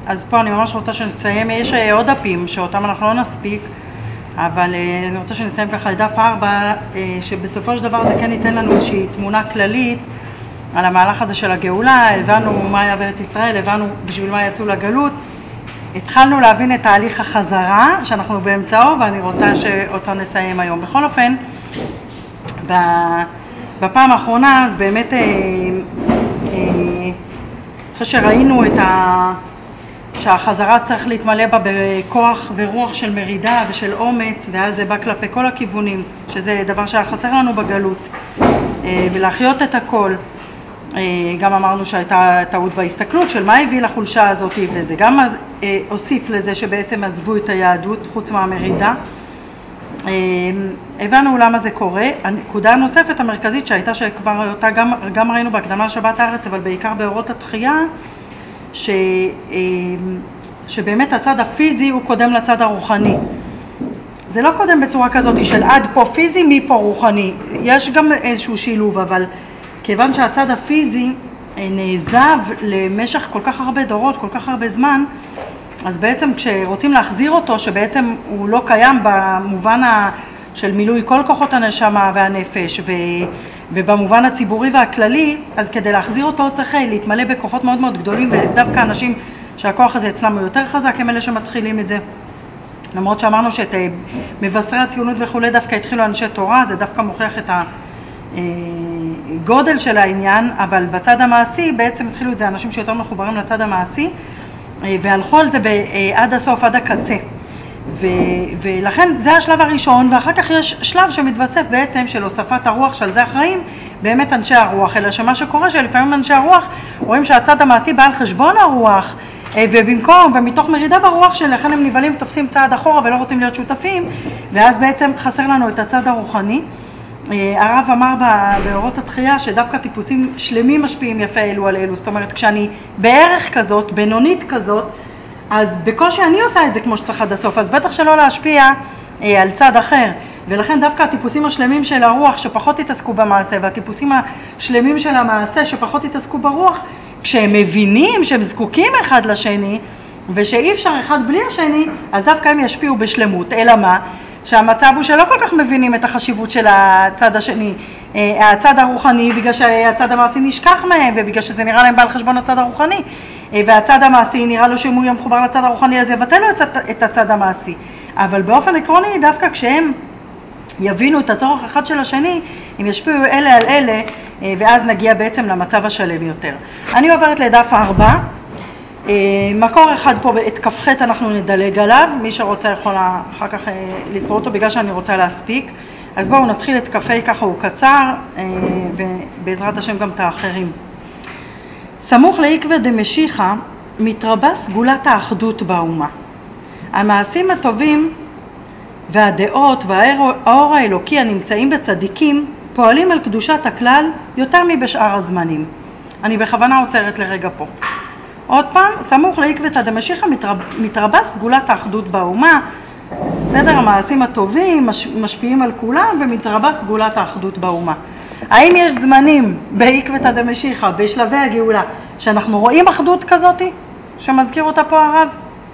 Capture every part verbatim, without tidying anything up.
אז פה אני ממש רוצה שנסיים, יש עוד דפים שאותם אנחנו לא נספיק, אבל אני רוצה שנסיים ככה לדף ארבע, שבסופו של דבר זה כן ייתן לנו איזושהי תמונה כללית על המהלך הזה של הגאולה. הבנו מה היה בארץ ישראל, הבנו בשביל מה יצאו לגלות, התחלנו להבין את תהליך החזרה שאנחנו באמצעו, ואני רוצה שאותו נסיים היום. בכל אופן, בפעם האחרונה, אז באמת אחרי שראינו את ה... שהחזרה צריך להתמלא בה בכוח ורוח של מרידה ושל אומץ, ואז זה בא כלפי כל הכיוונים, שזה דבר שהיה חסר לנו בגלות, ולהחיות את הכל. גם אמרנו שהייתה טעות בהסתכלות של מה הביא לחולשה הזאת, וזה גם הוסיף לזה שבעצם עזבו את היהדות חוץ מהמרידה. הבנו למה זה קורה. הנקודה הנוספת המרכזית שהייתה, שכבר אותה גם, גם ראינו בהקדמה לשבת הארץ, אבל בעיקר באורות התחייה, ש, שבאמת הצד הפיזי הוא קודם לצד הרוחני. זה לא קודם בצורה כזאת של עד פה פיזי, מפה רוחני. יש גם איזשהו שילוב, אבל כיוון שהצד הפיזי נעזב למשך כל כך הרבה דורות, כל כך הרבה זמן, אז בעצם כשרוצים להחזיר אותו, שבעצם הוא לא קיים במובן של מילוי כל כוחות הנשמה והנפש, ו... ובמובן הציבורי והכללי, אז כדי להחזיר אותו צריך להתמלא בכוחות מאוד מאוד גדולים, ודווקא אנשים שהכוח הזה אצלם הוא יותר חזק הם אלה שמתחילים את זה. למרות שאמרנו שאת מבשרי הציונות וכו' דווקא התחילו אנשי תורה, זה דווקא מוכיח את הגודל של העניין, אבל בצד המעשי בעצם התחילו את זה אנשים שיותר מחוברים לצד המעשי, והלכו על זה עד הסוף, עד הקצה. ו- ולכן זה השלב הראשון, ואחר כך יש שלב שמתווסף בעצם של הוספת הרוח, של זה אחראים באמת אנשי הרוח, אלא שמה שקורה שלפעמים אנשי הרוח רואים שהצד המעשי בא על חשבון הרוח, ובמקום ומתוך מרידה ברוח שלכן הם נבלים תופסים צעד אחורה ולא רוצים להיות שותפים, ואז בעצם חסר לנו את הצד הרוחני. הרב אמר באורות התחייה שדווקא טיפוסים שלמים משפיעים יפה אלו על אלו, זאת אומרת כשאני בערך כזאת, בינונית כזאת, אז בקושי אני עושה את זה כמו שצריך עד הסוף, אז בטח שלא להשפיע אה, על צד אחר. ולכן דווקא הטיפוסים השלמים של הרוח שפחות התעסקו במעשה, והטיפוסים השלמים של המעשה שפחות התעסקו ברוח, כשהם מבינים שהם זקוקים אחד לשני, ושאי אפשר אחד בלי השני, אז דווקא הם ישפיעו בשלמות. אלא מה? שהמצב הוא שלא כל כך מבינים את החשיבות של הצד השני, אה, הצד הרוחני, בגלל שהצד המעשי נשכח מהם, ובגלל שזה נראה להם בעל חשבון הצד הרוחני, והצד המעשי נראה לו שאם הוא יהיה מחובר לצד הרוחני אז יבטל לו את הצד המעשי. אבל באופן עקרוני דווקא כשהם יבינו את הצורך אחד של השני, הם ישפיעו אלה על אלה, ואז נגיע בעצם למצב השלם יותר. אני עוברת לדף ארבע, מקור אחד פה, את כ"ח אנחנו נדלג עליו, מי שרוצה יכול אחר כך לקרוא אותו בגלל שאני רוצה להספיק. אז בואו נתחיל את כ"ה, ככה הוא קצר, ובעזרת השם גם את האחרים. סמוך לעקבא דמשיחא מתרבה סגולת האחדות באומה. המעשים הטובים והדעות והאור האלוקי הנמצאים בצדיקים פועלים על קדושת הכלל יותר מבשאר הזמנים. אני בכוונה עוצרת לרגע פה. עוד פעם, סמוך לעקבא דמשיחא מתרבה, מתרבה סגולת האחדות באומה. בסדר, המעשים הטובים משפיעים על כולם ומתרבה סגולת האחדות באומה. האם יש זמנים בעקבא דמשיחא, בשלבי הגאולה, שאנחנו רואים אחדות כזאת, שמזכיר אותה פה הרב?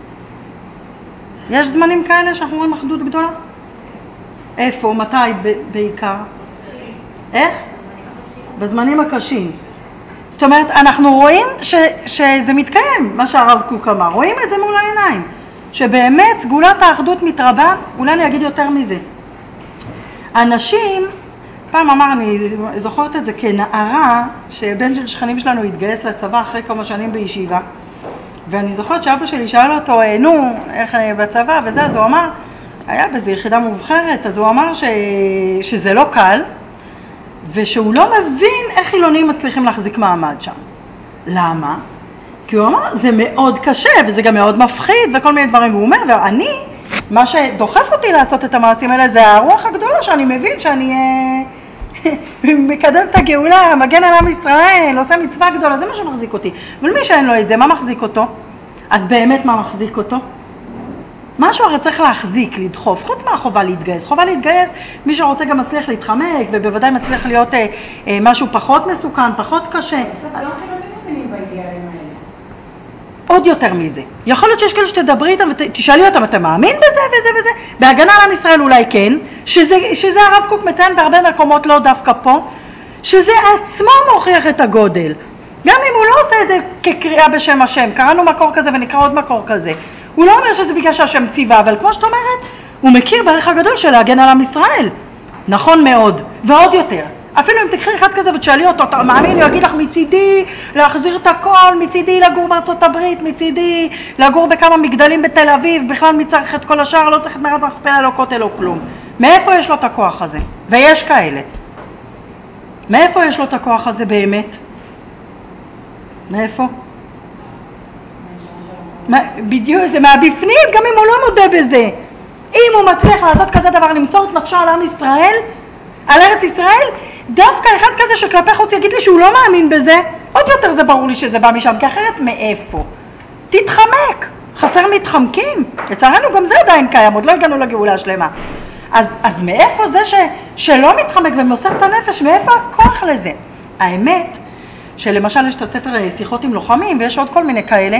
יש זמנים כאלה שאנחנו רואים אחדות גדולה? איפה? מתי בעיקר? איך? בזמנים הקשים. זאת אומרת, אנחנו רואים ש, שזה מתקיים, מה שהרב קוק אמר. רואים את זה מול העיניים. שבאמת סגולת האחדות מתרבה, אולי אני אגיד יותר מזה. אנשים, פעם אמר, אני זוכרת את זה כנערה, שבן של שכנים שלנו התגייס לצבא אחרי כמה שנים בישיבה, ואני זוכרת שאבא שלי שאל אותו, נו, איך בצבא וזה, אז הוא אמר, היה בזה יחידה מובחרת, אז הוא אמר ש... שזה לא קל, ושהוא לא מבין איך חילונים מצליחים להחזיק מעמד שם. למה? כי הוא אמר, זה מאוד קשה, וזה גם מאוד מפחיד, וכל מיני דברים. והוא אומר, ואני, מה שדוחף אותי לעשות את המעשים האלה, זה הרוח הגדולה, שאני מבין שאני מקדם את הגאולה, מגן על עם ישראל, עושה מצווה גדולה, זה מה שמחזיק אותי. אבל מי שאין לו את זה, מה מחזיק אותו? אז באמת מה מחזיק אותו? משהו הרי צריך להחזיק, לדחוף, חוץ מהחובה להתגייס. חובה להתגייס, מי שרוצה גם מצליח להתחמק, ובוודאי מצליח להיות אה, אה, משהו פחות מסוכן, פחות קשה. בסוף גם כן לא מבינים באידיאלים האלה. עוד יותר מזה. יכול להיות שיש כאלה שתדברי איתם ותשאלי אותם, אתה מאמין בזה וזה וזה? בהגנה על עם ישראל אולי כן, שזה, שזה הרב קוק מציין בהרבה מקומות, לא דווקא פה, שזה עצמו מוכיח את הגודל. גם אם הוא לא עושה את זה כקריאה בשם השם, קראנו מקור כזה ונקרא עוד מקור כזה. הוא לא אומר שזה בגלל שהשם ציווה, אבל כמו שאת אומרת, הוא מכיר בערך הגדול של להגן על עם ישראל. נכון מאוד, ועוד יותר. אפילו אם תקחי אחד כזה ותשאלי אותו, אתה מאמין, הוא יגיד לך מצידי להחזיר את הכל, מצידי לגור בארצות הברית, מצידי לגור בכמה מגדלים בתל אביב, בכלל מי צריך את כל השאר, לא צריך את מערת המכפלה, לא כותל, לא כלום. מאיפה יש לו את הכוח הזה? ויש כאלה. מאיפה יש לו את הכוח הזה באמת? מאיפה? מה, בדיוק, זה מהבפנים, גם אם הוא לא מודה בזה. אם הוא מצליח לעשות כזה דבר, למסור את נפשו על עם ישראל, על ארץ ישראל, דווקא אחד כזה שכלפי חוץ יגיד לי שהוא לא מאמין בזה, עוד יותר זה ברור לי שזה בא משם, כי אחרת מאיפה? תתחמק, חסר מתחמקים, לצערנו גם זה עדיין קיים, עוד לא הגענו לגאולה השלמה. אז, אז מאיפה זה ש, שלא מתחמק ומוסר את הנפש, מאיפה הכוח לזה? האמת, שלמשל יש את הספר שיחות עם לוחמים, ויש עוד כל מיני כאלה,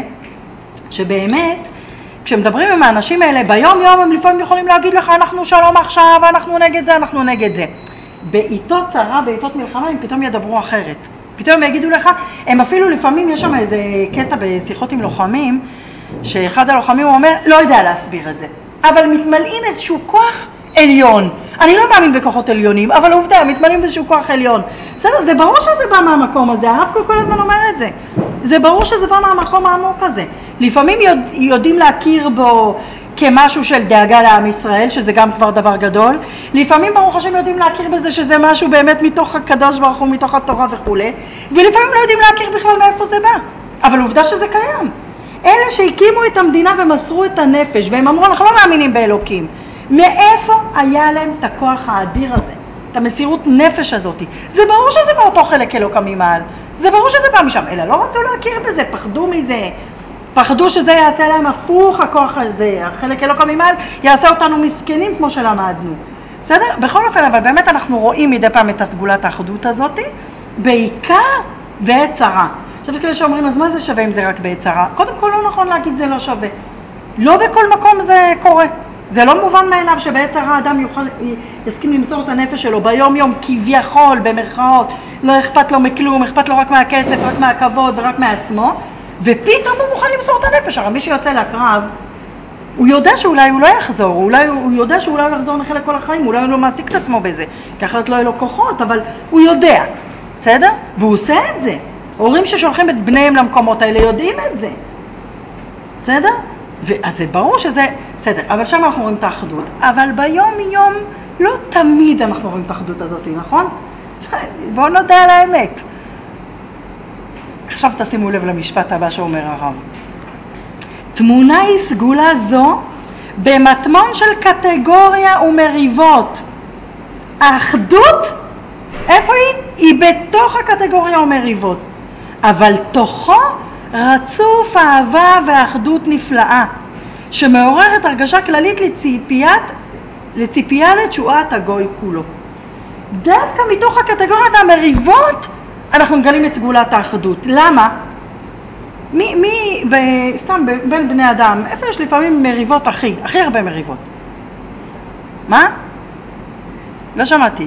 שבאמת, כשמדברים עם האנשים האלה, ביום יום הם לפעמים יכולים להגיד לך, אנחנו שלום עכשיו, אנחנו נגד זה, אנחנו נגד זה. בעיתות צרה, בעיתות מלחמה, הם פתאום ידברו אחרת. פתאום הם יגידו לך, הם אפילו לפעמים, יש שם איזה קטע בשיחות עם לוחמים, שאחד הלוחמים הוא אומר, לא יודע להסביר את זה, אבל מתמלאים איזשהו כוח עליון. אני לא מאמין בכוחות עליונים, אבל עובדה, הם מתמלאים באיזשהו כוח עליון. בסדר, זה ברור שזה בא מהמקום הזה, הרב כל, כל הזמן אומר את זה. זה ברור שזה בא מהמקום העמוק הזה. לפעמים יודע, יודעים להכיר בו כמשהו של דאגה לעם ישראל, שזה גם כבר דבר גדול. לפעמים ברוך השם יודעים להכיר בזה שזה משהו באמת מתוך הקדוש ברוך הוא, מתוך התורה וכו'. ולפעמים לא יודעים להכיר בכלל מאיפה זה בא. אבל עובדה שזה קיים. אלה שהקימו את המדינה ומסרו את הנפש, והם אמרו, אנחנו לא מאמינים באלוקים. מאיפה היה להם את הכוח האדיר הזה? את המסירות נפש הזאת? זה ברור שזה מאותו חלק אלוקה ממעל. זה ברור שזה בא משם. אלא לא רצו להכיר בזה, פחדו מזה. פחדו שזה יעשה להם הפוך הכוח הזה. החלק אלוקה ממעל יעשה אותנו מסכנים כמו שלמדנו. בסדר? בכל אופן, אבל באמת אנחנו רואים מדי פעם את הסגולת האחדות הזאת, בעיקר בעת צרה. עכשיו יש כאלה שאומרים, אז מה זה שווה אם זה רק בעת צרה? קודם כל לא נכון להגיד זה לא שווה. לא בכל מקום זה קורה. זה לא מובן מאליו שבעת צרה האדם יוכל, יסכים למסור את הנפש שלו ביום יום כביכול, במרכאות, לא אכפת לו מכלום, אכפת לו רק מהכסף, רק מהכבוד ורק מעצמו, ופתאום הוא מוכן למסור את הנפש. הרי מי שיוצא לקרב, הוא יודע שאולי הוא לא יחזור, אולי, הוא יודע שאולי הוא יחזור נכה לכל החיים, אולי הוא לא מעסיק את עצמו בזה, כי אחרת לא יהיה לו כוחות, אבל הוא יודע, בסדר? והוא עושה את זה. הורים ששולחים את בניהם למקומות האלה יודעים את זה, בסדר? אז זה ברור שזה, בסדר, אבל שם אנחנו רואים את האחדות, אבל ביום יום לא תמיד אנחנו רואים את האחדות הזאת, נכון? בואו נודע על האמת. עכשיו תשימו לב למשפט הבא שאומר הרב. תמונה היא סגולה זו במטמון של קטגוריה ומריבות. האחדות, איפה היא? היא בתוך הקטגוריה ומריבות. אבל תוכו רצוף אהבה ואחדות נפלאה, שמעוררת הרגשה כללית לציפיית, לציפייה לתשועת הגוי כולו. דווקא מתוך הקטגוריות המריבות, אנחנו מגלים את סגולת האחדות. למה? מי, מי, ב, סתם בין בני אדם, איפה יש לפעמים מריבות הכי, הכי הרבה מריבות? מה? לא שמעתי.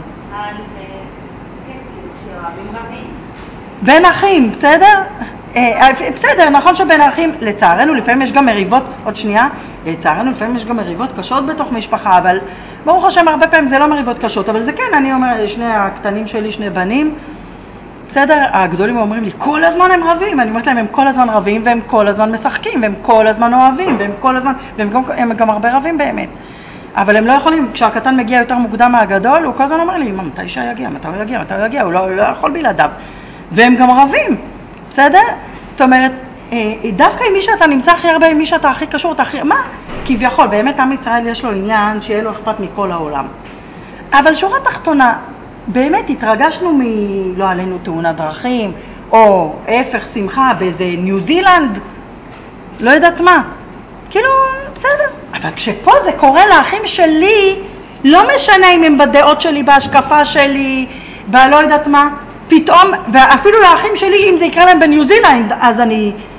בין אחים, בסדר? בסדר, נכון שבין האחים, לצערנו לפעמים יש גם מריבות, עוד שנייה, לצערנו לפעמים יש גם מריבות קשות בתוך משפחה, אבל ברוך השם הרבה פעמים זה לא מריבות קשות, אבל זה כן, אני אומר, שני הקטנים שלי, שני בנים, בסדר, הגדולים אומרים לי, כל הזמן הם רבים, אני אומרת להם, הם כל הזמן רבים, והם כל הזמן משחקים, והם כל הזמן אוהבים, והם כל הזמן, והם גם, הם גם הרבה רבים באמת. אבל הם לא יכולים, כשהקטן מגיע יותר מוקדם מהגדול, הוא כל הזמן אומר לי, אמא, מתי אישה יגיע, מתי הוא יגיע, מתי הוא יגיע, הוא לא, לא יכול בלעדיו. והם גם רבים, בסדר? זאת אומרת, דווקא עם מי שאתה נמצא הכי הרבה, עם מי שאתה הכי קשור, אתה הכי, מה? כביכול, באמת עם ישראל יש לו עניין שיהיה לו אכפת מכל העולם. אבל שורה תחתונה, באמת התרגשנו מ... לא עלינו תאונת דרכים, או הפך שמחה באיזה ניו זילנד, לא יודעת מה. כאילו, בסדר. אבל כשפה זה קורה לאחים שלי, לא משנה אם הם בדעות שלי, בהשקפה שלי, בלא יודעת מה, פתאום, ואפילו לאחים שלי, אם זה יקרה להם בניו זילנד, אז אני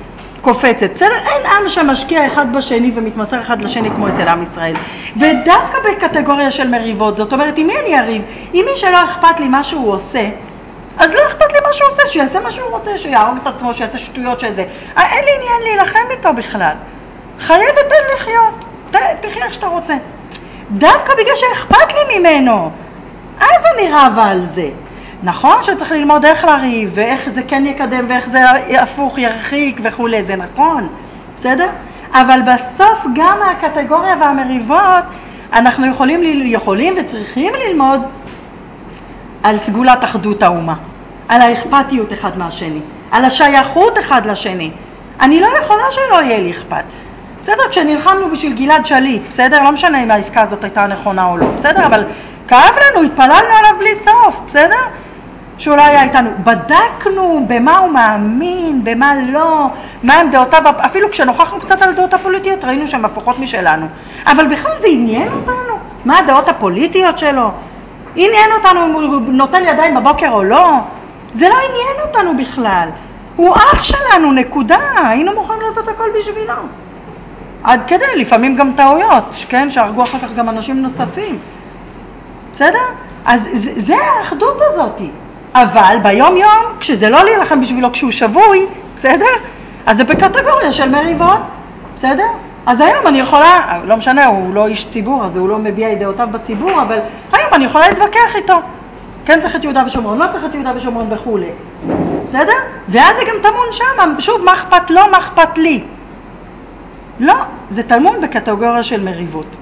קופצת. בסדר? אין עם שמשקיע אחד בשני ומתמסר אחד לשני כמו אצל עם ישראל. ודווקא בקטגוריה של מריבות, זאת אומרת, עם מי אני אריב? עם מי שלא אכפת לי מה שהוא עושה, אז לא אכפת לי מה שהוא עושה, שיעשה מה שהוא רוצה, שיהרוג את עצמו, שיעשה שטויות שזה. אין לי עניין להילחם איתו בכלל. חיה ותן לחיות. ת, תחיה איך שאתה רוצה. דווקא בגלל שאכפת לי ממנו, אז אני רבה על זה. נכון שצריך ללמוד איך לריב, ואיך זה כן יקדם, ואיך זה הפוך ירחיק וכו', זה נכון, בסדר? אבל בסוף גם הקטגוריה והמריבות, אנחנו יכולים, יכולים וצריכים ללמוד על סגולת אחדות האומה, על האכפתיות אחד מהשני, על השייכות אחד לשני. אני לא יכולה שלא יהיה לי אכפת. בסדר? כשנלחמנו בשביל גלעד שליט, בסדר? לא משנה אם העסקה הזאת הייתה נכונה או לא, בסדר? אבל כאב לנו, התפללנו עליו בלי סוף, בסדר? שאולי היה איתנו, בדקנו במה הוא מאמין, במה לא, מה הם דעותיו, אפילו כשנוכחנו קצת על דעות הפוליטיות, ראינו שהן הפוכות משלנו. אבל בכלל זה עניין אותנו? מה הדעות הפוליטיות שלו? עניין אותנו אם הוא נוטל ידיים בבוקר או לא? זה לא עניין אותנו בכלל. הוא אח שלנו, נקודה. היינו מוכנים לעשות הכל בשבילו. עד כדי, לפעמים גם טעויות, כן? שהרגו אחר כך גם אנשים נוספים. בסדר? אז זה, זה האחדות הזאת. אבל ביום יום, כשזה לא להילחם בשבילו, כשהוא שבוי, בסדר? אז זה בקטגוריה של מריבות, בסדר? אז היום אני יכולה, לא משנה, הוא לא איש ציבור, אז הוא לא מביע את דעותיו בציבור, אבל היום אני יכולה להתווכח איתו. כן צריך את יהודה ושומרון, לא צריך את יהודה ושומרון וכו'. בסדר? ואז זה גם טמון שם, שוב, מה אכפת לו, מה אכפת לי? לא, זה טמון בקטגוריה של מריבות.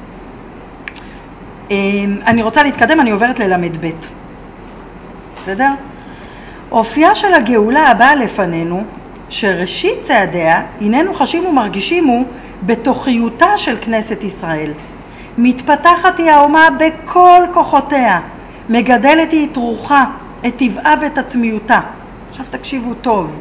אני רוצה להתקדם, אני עוברת ללמד ב'. בסדר? אופייה של הגאולה הבאה לפנינו, שראשית צעדיה, הננו חשים ומרגישים הוא בתוכיותה של כנסת ישראל. מתפתחת היא האומה בכל כוחותיה, מגדלת היא את רוחה, את טבעה ואת עצמיותה. עכשיו תקשיבו טוב.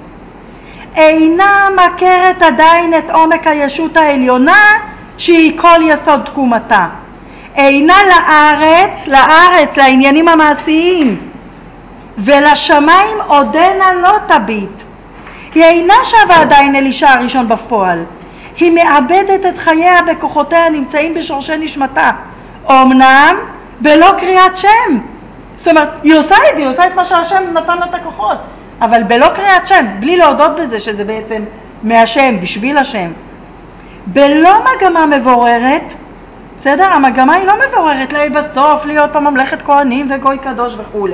אינה מכרת עדיין את עומק הישות העליונה שהיא כל יסוד תקומתה. אינה לארץ, לארץ, לעניינים המעשיים, ולשמיים עודנה לא תביט. היא אינה שווה עדיין אלישע הראשון בפועל. היא מאבדת את חייה בכוחותיה נמצאים בשורשי נשמתה. אמנם בלא קריאת שם. זאת אומרת, היא עושה את זה, היא עושה את מה שהשם נתן לה את הכוחות. אבל בלא קריאת שם, בלי להודות בזה שזה בעצם מהשם, בשביל השם. בלא מגמה מבוררת, בסדר? המגמה היא לא מבוררת, לה בסוף להיות פה ממלכת כהנים וגוי קדוש וכו'.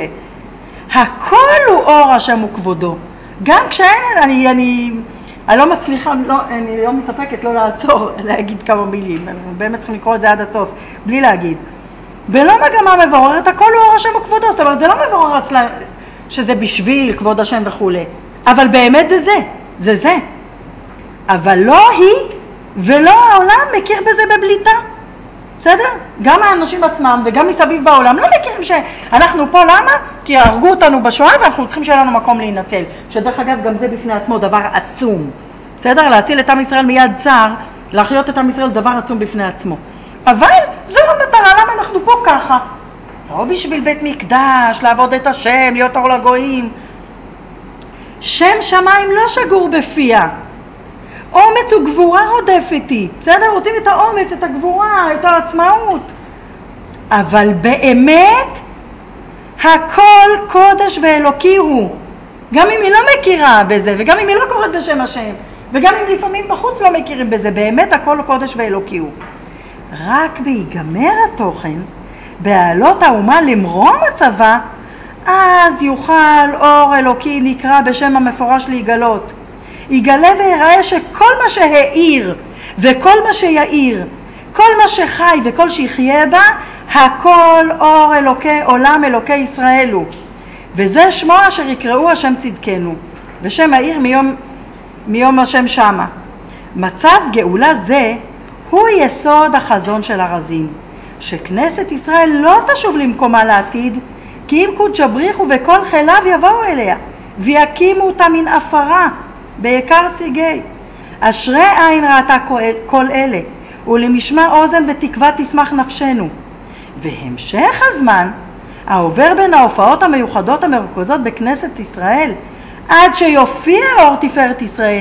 הכל הוא אור השם וכבודו. גם כשאין, אני, אני, אני לא מצליחה, לא, אני לא מתאפקת לא לעצור, להגיד כמה מילים. אנחנו באמת צריכים לקרוא את זה עד הסוף, בלי להגיד. ולא מגמה מבוררת, הכל הוא אור השם וכבודו. זאת אומרת, זה לא מבורר אצלה, שזה בשביל כבוד השם וכו'. אבל באמת זה זה, זה זה. אבל לא היא ולא העולם מכיר בזה בבליטה. בסדר? גם האנשים עצמם וגם מסביב בעולם לא מכירים שאנחנו פה, למה? כי הרגו אותנו בשואה ואנחנו צריכים שיהיה לנו מקום להינצל. שדרך אגב גם זה בפני עצמו דבר עצום. בסדר? להציל את עם ישראל מיד צער, להחיות את עם ישראל דבר עצום בפני עצמו. אבל זו המטרה, למה אנחנו פה ככה? לא בשביל בית מקדש, לעבוד את השם, להיות אור לגויים. שם שמיים לא שגור בפיה. אומץ וגבורה רודפת היא. בסדר? רוצים את האומץ, את הגבורה, את העצמאות. אבל באמת, הכל קודש ואלוקי הוא. גם אם היא לא מכירה בזה, וגם אם היא לא קוראת בשם השם, וגם אם לפעמים בחוץ לא מכירים בזה, באמת הכל קודש ואלוקי הוא. רק בהיגמר התוכן, בעלות האומה למרום הצבא, אז יוכל אור אלוקי נקרא בשם המפורש להיגלות. יגלה ויראה שכל מה שהאיר וכל מה שיעיר, כל מה שחי וכל שיחיה בה, הכל אור אלוקי עולם אלוקי ישראל הוא. וזה שמו אשר יקראו השם צדקנו, ושם העיר מיום, מיום השם שמה. מצב גאולה זה הוא יסוד החזון של הרזים, שכנסת ישראל לא תשוב למקומה לעתיד, כי אם קודש בריחו וכל חיליו יבואו אליה, ויקימו אותה מן אפרה, ביקר סיגי. אשרי עין ראתה כל אלה, ולמשמע אוזן בתקווה תשמח נפשנו. והמשך הזמן, העובר בין ההופעות המיוחדות המרוכזות בכנסת ישראל, עד שיופיע אור תפארת ישראל,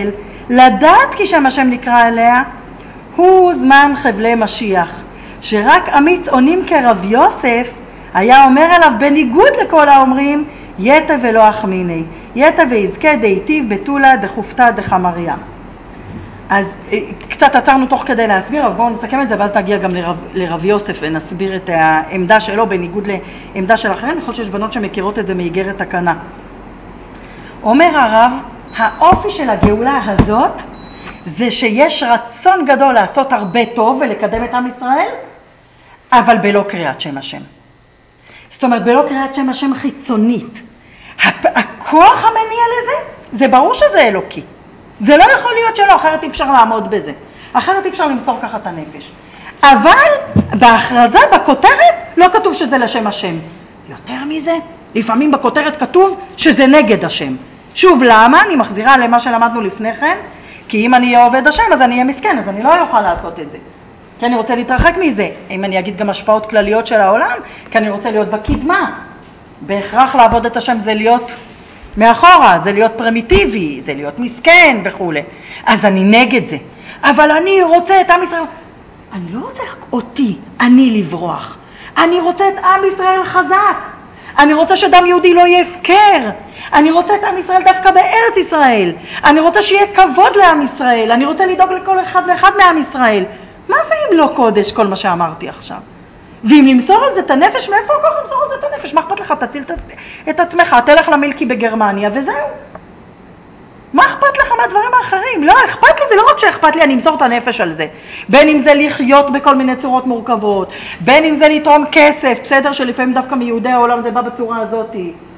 לדעת כי שם השם נקרא אליה, הוא זמן חבלי משיח, שרק אמיץ עונים כרב יוסף היה אומר עליו בניגוד לכל האומרים, יתה ולא אחמיני, יתה ויזכה דהיטיב בתולה דחופתה דחמריה. אז קצת עצרנו תוך כדי להסביר, אבל בואו נסכם את זה ואז נגיע גם לרב, לרב יוסף ונסביר את העמדה שלו בניגוד לעמדה של אחרים. יכול שיש בנות שמכירות את זה מאיגרת תקנה. אומר הרב, האופי של הגאולה הזאת זה שיש רצון גדול לעשות הרבה טוב ולקדם את עם ישראל, אבל בלא קריאת שם השם. זאת אומרת, בלא קריאת שם השם חיצונית. הכוח המניע לזה, זה ברור שזה אלוקי. זה לא יכול להיות שלא, אחרת אי אפשר לעמוד בזה. אחרת אי אפשר למסור ככה את הנפש. אבל בהכרזה, בכותרת, לא כתוב שזה לשם השם. יותר מזה, לפעמים בכותרת כתוב שזה נגד השם. שוב, למה? אני מחזירה למה שלמדנו לפני כן, כי אם אני אהיה עובד השם, אז אני אהיה מסכן, אז אני לא אוכל לעשות את זה. כי אני רוצה להתרחק מזה. אם אני אגיד גם השפעות כלליות של העולם, כי אני רוצה להיות בקדמה. בהכרח לעבוד את השם זה להיות מאחורה, זה להיות פרימיטיבי, זה להיות מסכן וכו'. אז אני נגד זה. אבל אני רוצה את עם ישראל. אני לא רוצה אותי, אני לברוח. אני רוצה את עם ישראל חזק. אני רוצה שדם יהודי לא יהיה הפקר. אני רוצה את עם ישראל דווקא בארץ ישראל. אני רוצה שיהיה כבוד לעם ישראל. אני רוצה לדאוג לכל אחד ואחד מעם ישראל. מה זה אם לא קודש כל מה שאמרתי עכשיו? ואם למסור על זה את הנפש, מאיפה הכוח למסור על זה את הנפש? מה אכפת לך? תציל את עצמך, תלך למילקי בגרמניה וזהו. מה אכפת לך מהדברים האחרים? לא, אכפת לי, ולא רק שאכפת לי, אני אמסור את הנפש על זה. בין אם זה לחיות בכל מיני צורות מורכבות, בין אם זה לתרום כסף, בסדר שלפעמים דווקא מיהודי העולם זה בא בצורה הזאת.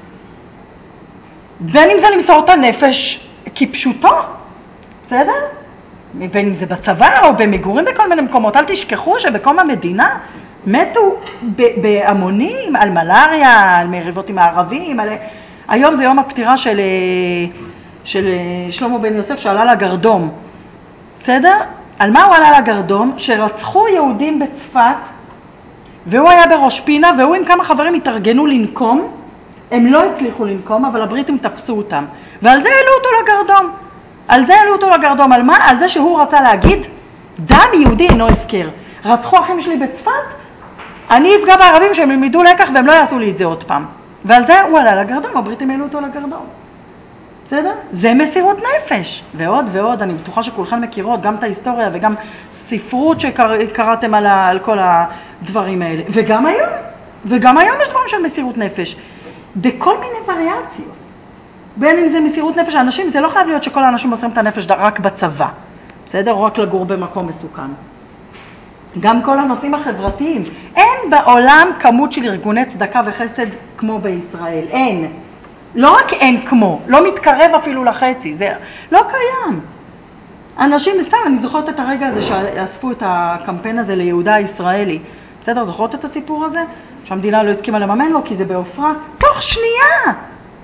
בין אם זה למסור את הנפש כפשוטו, בסדר? בין אם זה בצבא או במגורים בכל מיני מקומות. אל תשכחו שבקום המדינה מתו בהמונים על מלאריה, על מריבות עם הערבים. על... היום זה יום הפטירה של, של שלמה בן יוסף שעלה לגרדום. בסדר? על מה הוא עלה לגרדום? שרצחו יהודים בצפת, והוא היה בראש פינה, והוא עם כמה חברים התארגנו לנקום. הם לא הצליחו לנקום, אבל הבריטים תפסו אותם. ועל זה העלו אותו לגרדום. על זה העלו אותו לגרדום. על מה? על זה שהוא רצה להגיד, דם יהודי אינו הפקר. רצחו אחים שלי בצפת, אני אפגע בערבים שהם ילמדו לקח והם לא יעשו לי את זה עוד פעם. ועל זה הוא עלה לגרדום, הבריטים העלו אותו לגרדום. בסדר? זה מסירות נפש. ועוד ועוד, אני בטוחה שכולכם מכירות גם את ההיסטוריה וגם ספרות שקראתם על, ה, על כל הדברים האלה. וגם היום, וגם היום יש דברים של מסירות נפש. בכל מיני וריאציות. בין אם זה מסירות נפש האנשים, זה לא חייב להיות שכל האנשים מוסרים את הנפש רק בצבא. בסדר? או רק לגור במקום מסוכן. גם כל הנושאים החברתיים. אין בעולם כמות של ארגוני צדקה וחסד כמו בישראל. אין. לא רק אין כמו, לא מתקרב אפילו לחצי. זה לא קיים. אנשים, סתם, אני זוכרת את הרגע הזה שאספו את הקמפיין הזה ליהודה הישראלי. בסדר? זוכרות את הסיפור הזה? שהמדינה לא הסכימה לממן לו כי זה באופרה. תוך שנייה!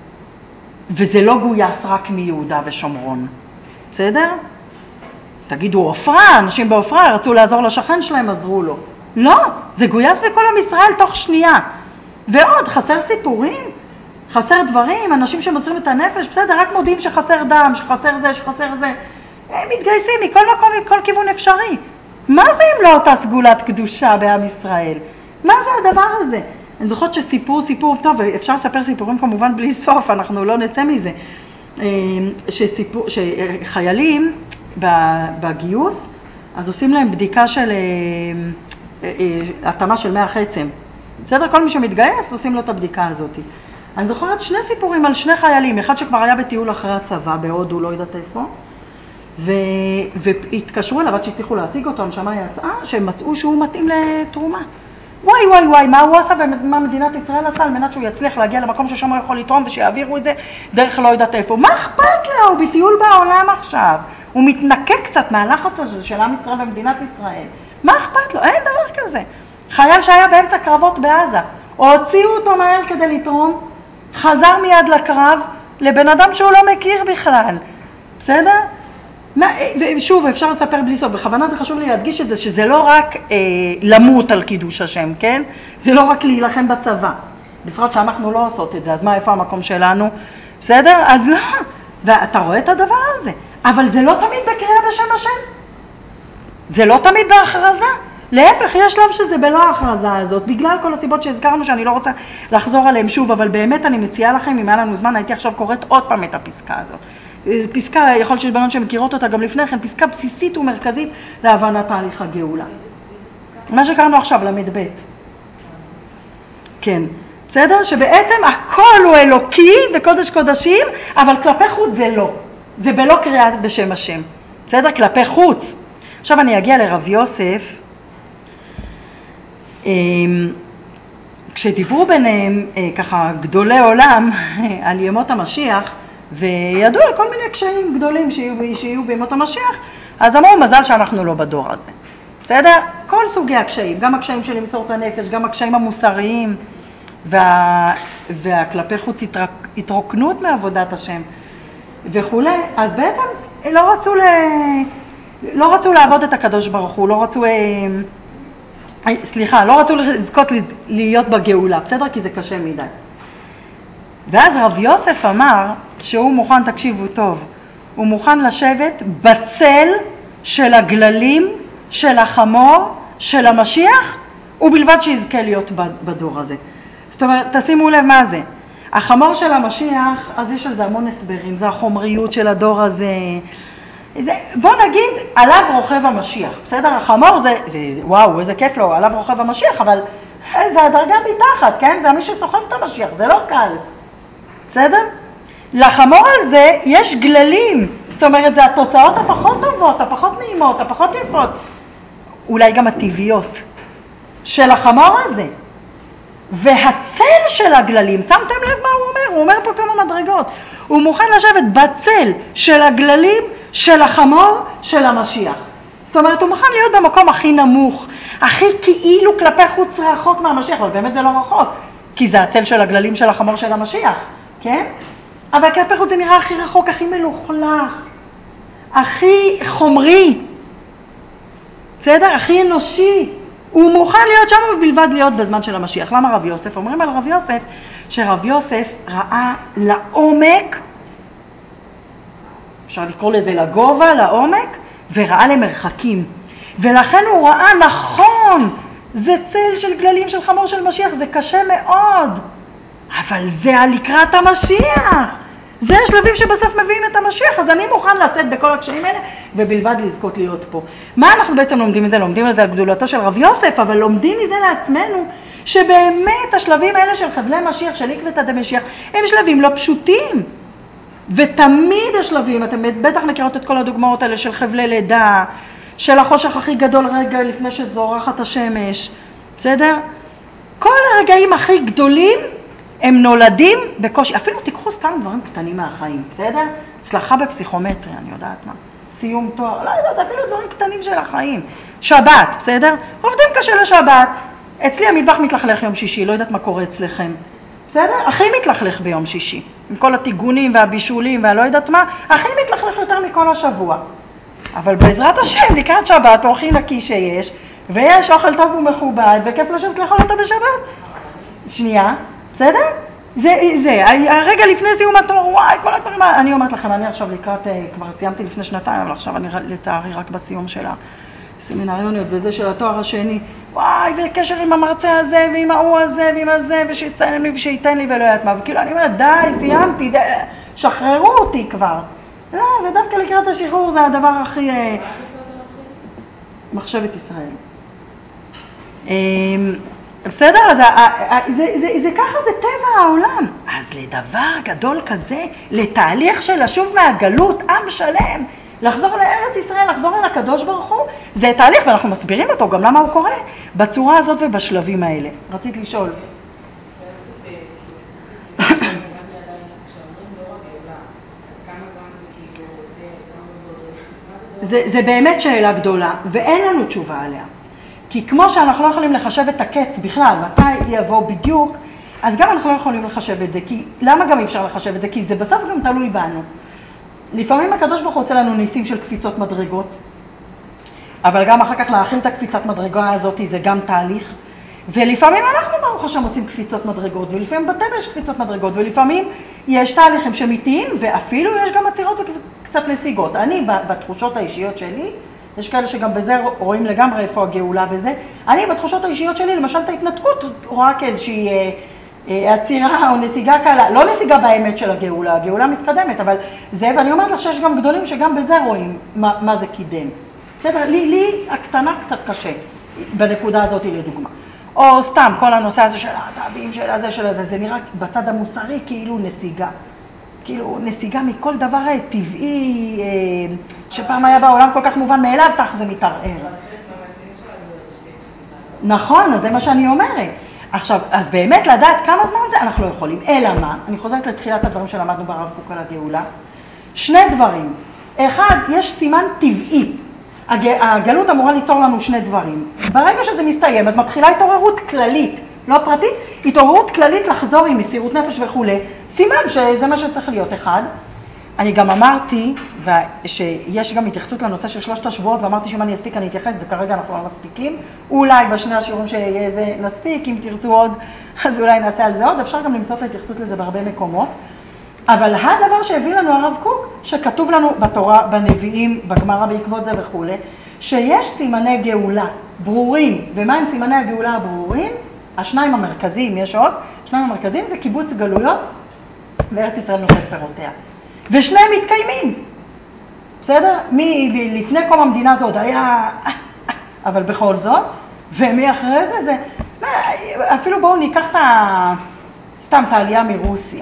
וזה לא גויס רק מיהודה ושומרון. בסדר? תגידו, אופרה, אנשים באופרה רצו לעזור לשכן שלהם, עזרו לו. לא, זה גויס בכל עם ישראל תוך שנייה. ועוד, חסר סיפורים, חסר דברים, אנשים שמוסרים את הנפש, בסדר, רק מודיעים שחסר דם, שחסר זה, שחסר זה. הם מתגייסים מכל מקום, מכל כיוון אפשרי. מה זה אם לא אותה סגולת קדושה בעם ישראל? מה זה הדבר הזה? אני זוכרת שסיפור, סיפור טוב, ואפשר לספר סיפורים כמובן בלי סוף, אנחנו לא נצא מזה. שסיפור, שחיילים בגיוס, אז עושים להם בדיקה של התאמה של מאה חצם. בסדר? כל מי שמתגייס עושים לו את הבדיקה הזאת. אני זוכרת שני סיפורים על שני חיילים, אחד שכבר היה בטיול אחרי הצבא, בהודו, לא יודעת איפה, ו... והתקשרו אליו עד שהצליחו להשיג אותו, הנשמה יצאה, שהם מצאו שהוא מתאים לתרומה. וואי וואי וואי, מה הוא עשה ומה מדינת ישראל עשה על מנת שהוא יצליח להגיע למקום ששם הוא יכול לתרום ושיעבירו את זה דרך לא יודעת איפה. מה אכפת לו? הוא בטיול בעולם עכשיו. הוא מתנקה קצת מהלחץ הזה של עם ישראל ומדינת ישראל. מה אכפת לו? אין דבר כזה. חייל שהיה באמצע קרבות בעזה, הוציאו אותו מהר כדי לתרום, חזר מיד לקרב לבן אדם שהוא לא מכיר בכלל. בסדר? שוב, אפשר לספר בלי סוף, בכוונה זה חשוב לי להדגיש את זה, שזה לא רק אה, למות על קידוש השם, כן? זה לא רק להילחם בצבא, בפרט שאנחנו לא עושות את זה, אז מה, איפה המקום שלנו? בסדר? אז לא, ואתה רואה את הדבר הזה, אבל זה לא תמיד בקריאה בשם השם. זה לא תמיד בהכרזה. להפך, יש שלב שזה בלא ההכרזה הזאת, בגלל כל הסיבות שהזכרנו שאני לא רוצה לחזור עליהם שוב, אבל באמת אני מציעה לכם, אם היה לנו זמן, הייתי עכשיו קוראת עוד פעם את הפסקה הזאת. פסקה, יכול להיות שיש בנות שמכירות אותה גם לפני כן, פסקה בסיסית ומרכזית להבנת תהליך הגאולה. מה שקראנו עכשיו, למד ב'. כן. בסדר? שבעצם הכל הוא אלוקי וקודש קודשים, אבל כלפי חוץ זה לא. זה בלא קריאה בשם השם. בסדר? כלפי חוץ. עכשיו אני אגיע לרב יוסף. כשדיברו ביניהם ככה גדולי עולם על ימות המשיח, וידעו על כל מיני קשיים גדולים שיהיו, שיהיו בימות המשיח, אז אמרו מזל שאנחנו לא בדור הזה. בסדר? כל סוגי הקשיים, גם הקשיים של מסורת הנפש, גם הקשיים המוסריים, וה, והכלפי חוץ התרק, התרוקנות מעבודת השם וכו'. אז בעצם לא רצו, ל, לא רצו לעבוד את הקדוש ברוך הוא, לא רצו, סליחה, לא רצו לזכות להיות בגאולה, בסדר? כי זה קשה מדי. ואז רב יוסף אמר שהוא מוכן, תקשיבו טוב, הוא מוכן לשבת בצל של הגללים, של החמור, של המשיח, ובלבד שיזכה להיות בדור הזה. זאת אומרת, תשימו לב מה זה. החמור של המשיח, אז יש על זה המון הסברים, זה החומריות של הדור הזה. זה, בוא נגיד, עליו רוכב המשיח, בסדר? החמור זה, זה, וואו, איזה כיף לו, עליו רוכב המשיח, אבל זה הדרגה מתחת, כן? זה מי שסוחב את המשיח, זה לא קל. בסדר? לחמור על זה יש גללים, זאת אומרת, זה התוצאות הפחות טובות, הפחות נעימות, הפחות יפות, אולי גם הטבעיות של החמור הזה. והצל של הגללים, שמתם לב מה הוא אומר? הוא אומר פה כמה מדרגות. הוא מוכן לשבת בצל של הגללים, של החמור, של המשיח. זאת אומרת, הוא מוכן להיות במקום הכי נמוך, הכי כאילו כלפי חוץ רחוק מהמשיח, אבל באמת זה לא רחוק, כי זה הצל של הגללים של החמור של המשיח, כן? אבל כלפי חוץ זה נראה הכי רחוק, הכי מלוכלך, הכי חומרי, בסדר? הכי אנושי. הוא מוכן להיות שם ובלבד להיות בזמן של המשיח. למה רב יוסף? אומרים על רב יוסף שרב יוסף ראה לעומק, אפשר לקרוא לזה לגובה, לעומק, וראה למרחקים. ולכן הוא ראה נכון, זה צל של גללים של חמור של משיח, זה קשה מאוד. אבל זה לקראת המשיח. זה השלבים שבסוף מביאים את המשיח, אז אני מוכן לשאת בכל הקשיים האלה, ובלבד לזכות להיות פה. מה אנחנו בעצם לומדים מזה? לומדים מזה על גדולתו של רב יוסף, אבל לומדים מזה לעצמנו, שבאמת השלבים האלה של חבלי משיח, של עקבתא דמשיח, הם שלבים לא פשוטים. ותמיד השלבים, אתם בטח מכירות את כל הדוגמאות האלה של חבלי לידה, של החושך הכי גדול רגע לפני שזורחת השמש, בסדר? כל הרגעים הכי גדולים, הם נולדים בקושי, אפילו תיקחו סתם דברים קטנים מהחיים, בסדר? הצלחה בפסיכומטריה, אני יודעת מה. סיום תואר, לא יודעת, אפילו דברים קטנים של החיים. שבת, בסדר? עובדים קשה לשבת. אצלי המטבח מתלכלך יום שישי, לא יודעת מה קורה אצלכם. בסדר? הכי מתלכלך ביום שישי. עם כל התיגונים והבישולים והלא יודעת מה, הכי מתלכלך יותר מכל השבוע. אבל בעזרת השם, לקראת שבת, אוכי נקי שיש, ויש אוכל טוב ומכובד, וכיף לשבת לאכול אותו בשבת. שנייה. בסדר? זה, זה, הרגע לפני סיום התואר, וואי, כל הדברים, אני אומרת לכם, אני עכשיו לקראת, כבר סיימתי לפני שנתיים, אבל עכשיו אני לצערי רק בסיום של הסמינריוניות, וזה של התואר השני, וואי, וקשר עם המרצה הזה, ועם ההוא הזה, ועם הזה, ושיסיים לי, ושייתן לי, ולא יודעת מה, וכאילו, אני אומרת, די, סיימתי, די, שחררו אותי כבר. לא, ודווקא לקראת השחרור זה הדבר הכי... מחשבת ישראל. בסדר? אז זה, זה, זה ככה, זה טבע העולם. אז לדבר גדול כזה, לתהליך של לשוב מהגלות, עם שלם, לחזור לארץ ישראל, לחזור אל הקדוש ברוך הוא, זה תהליך, ואנחנו מסבירים אותו גם למה הוא קורה, בצורה הזאת ובשלבים האלה. רצית לשאול. זה, זה באמת שאלה גדולה, ואין לנו תשובה עליה. כי כמו שאנחנו לא יכולים לחשב את הקץ בכלל, מתי יבוא בדיוק, אז גם אנחנו לא יכולים לחשב את זה. כי, למה גם אי אפשר לחשב את זה? כי זה בסוף גם תלוי בנו. לפעמים הקדוש ברוך הוא עושה לנו ניסים של קפיצות מדרגות, אבל גם אחר כך להכיל את הקפיצת מדרגה הזאת זה גם תהליך. ולפעמים אנחנו ברוך השם עושים קפיצות מדרגות, ולפעמים בטבע יש קפיצות מדרגות, ולפעמים יש תהליכים שמיתיים, ואפילו יש גם עצירות קצת נסיגות. אני, בתחושות האישיות שלי, יש כאלה שגם בזה רואים לגמרי איפה הגאולה בזה, אני בתחושות האישיות שלי, למשל את ההתנתקות, רואה כאיזושהי אה, אה, עצירה או נסיגה קלה, לא נסיגה באמת של הגאולה, הגאולה מתקדמת, אבל זה, ואני אומרת לך שיש גם גדולים שגם בזה רואים מה, מה זה קידם. בסדר? לי, לי הקטנה קצת קשה, בנקודה הזאת לדוגמה. או סתם, כל הנושא הזה של הטעבים, של הזה, של הזה, זה נראה בצד המוסרי כאילו נסיגה. כאילו נסיגה מכל דבר טבעי, שפעם היה בעולם כל כך מובן מאליו, תח זה מתערער. נכון, אז זה מה שאני אומרת. עכשיו, אז באמת לדעת כמה זמן זה, אנחנו לא יכולים. אלא מה? אני חוזרת לתחילת הדברים שלמדנו ברב קוק על הגאולה. שני דברים. אחד, יש סימן טבעי. הגלות אמורה ליצור לנו שני דברים. ברגע שזה מסתיים, אז מתחילה התעוררות כללית, לא פרטית, התעוררות כללית לחזור עם מסירות נפש וכו'. סימן שזה מה שצריך להיות אחד. אני גם אמרתי, שיש גם התייחסות לנושא של שלושת השבועות, ואמרתי שאם אני אספיק אני אתייחס, וכרגע אנחנו לא מספיקים. אולי בשני השיעורים שיהיה זה נספיק, אם תרצו עוד, אז אולי נעשה על זה עוד. אפשר גם למצוא את ההתייחסות לזה בהרבה מקומות. אבל הדבר שהביא לנו הרב קוק, שכתוב לנו בתורה, בנביאים, בגמרא בעקבות זה וכו', שיש סימני גאולה ברורים. ומה הם סימני הגאולה הברורים? השניים המרכזיים, יש עוד, השניים המרכזיים זה קיבוץ גלויות, וארץ ישראל נושאת פירותיה. ושניהם מתקיימים. בסדר? מלפני קום המדינה הזאת היה, אבל בכל זאת, ומי אחרי זה זה, אפילו בואו ניקח את ה... סתם את העלייה מרוסיה.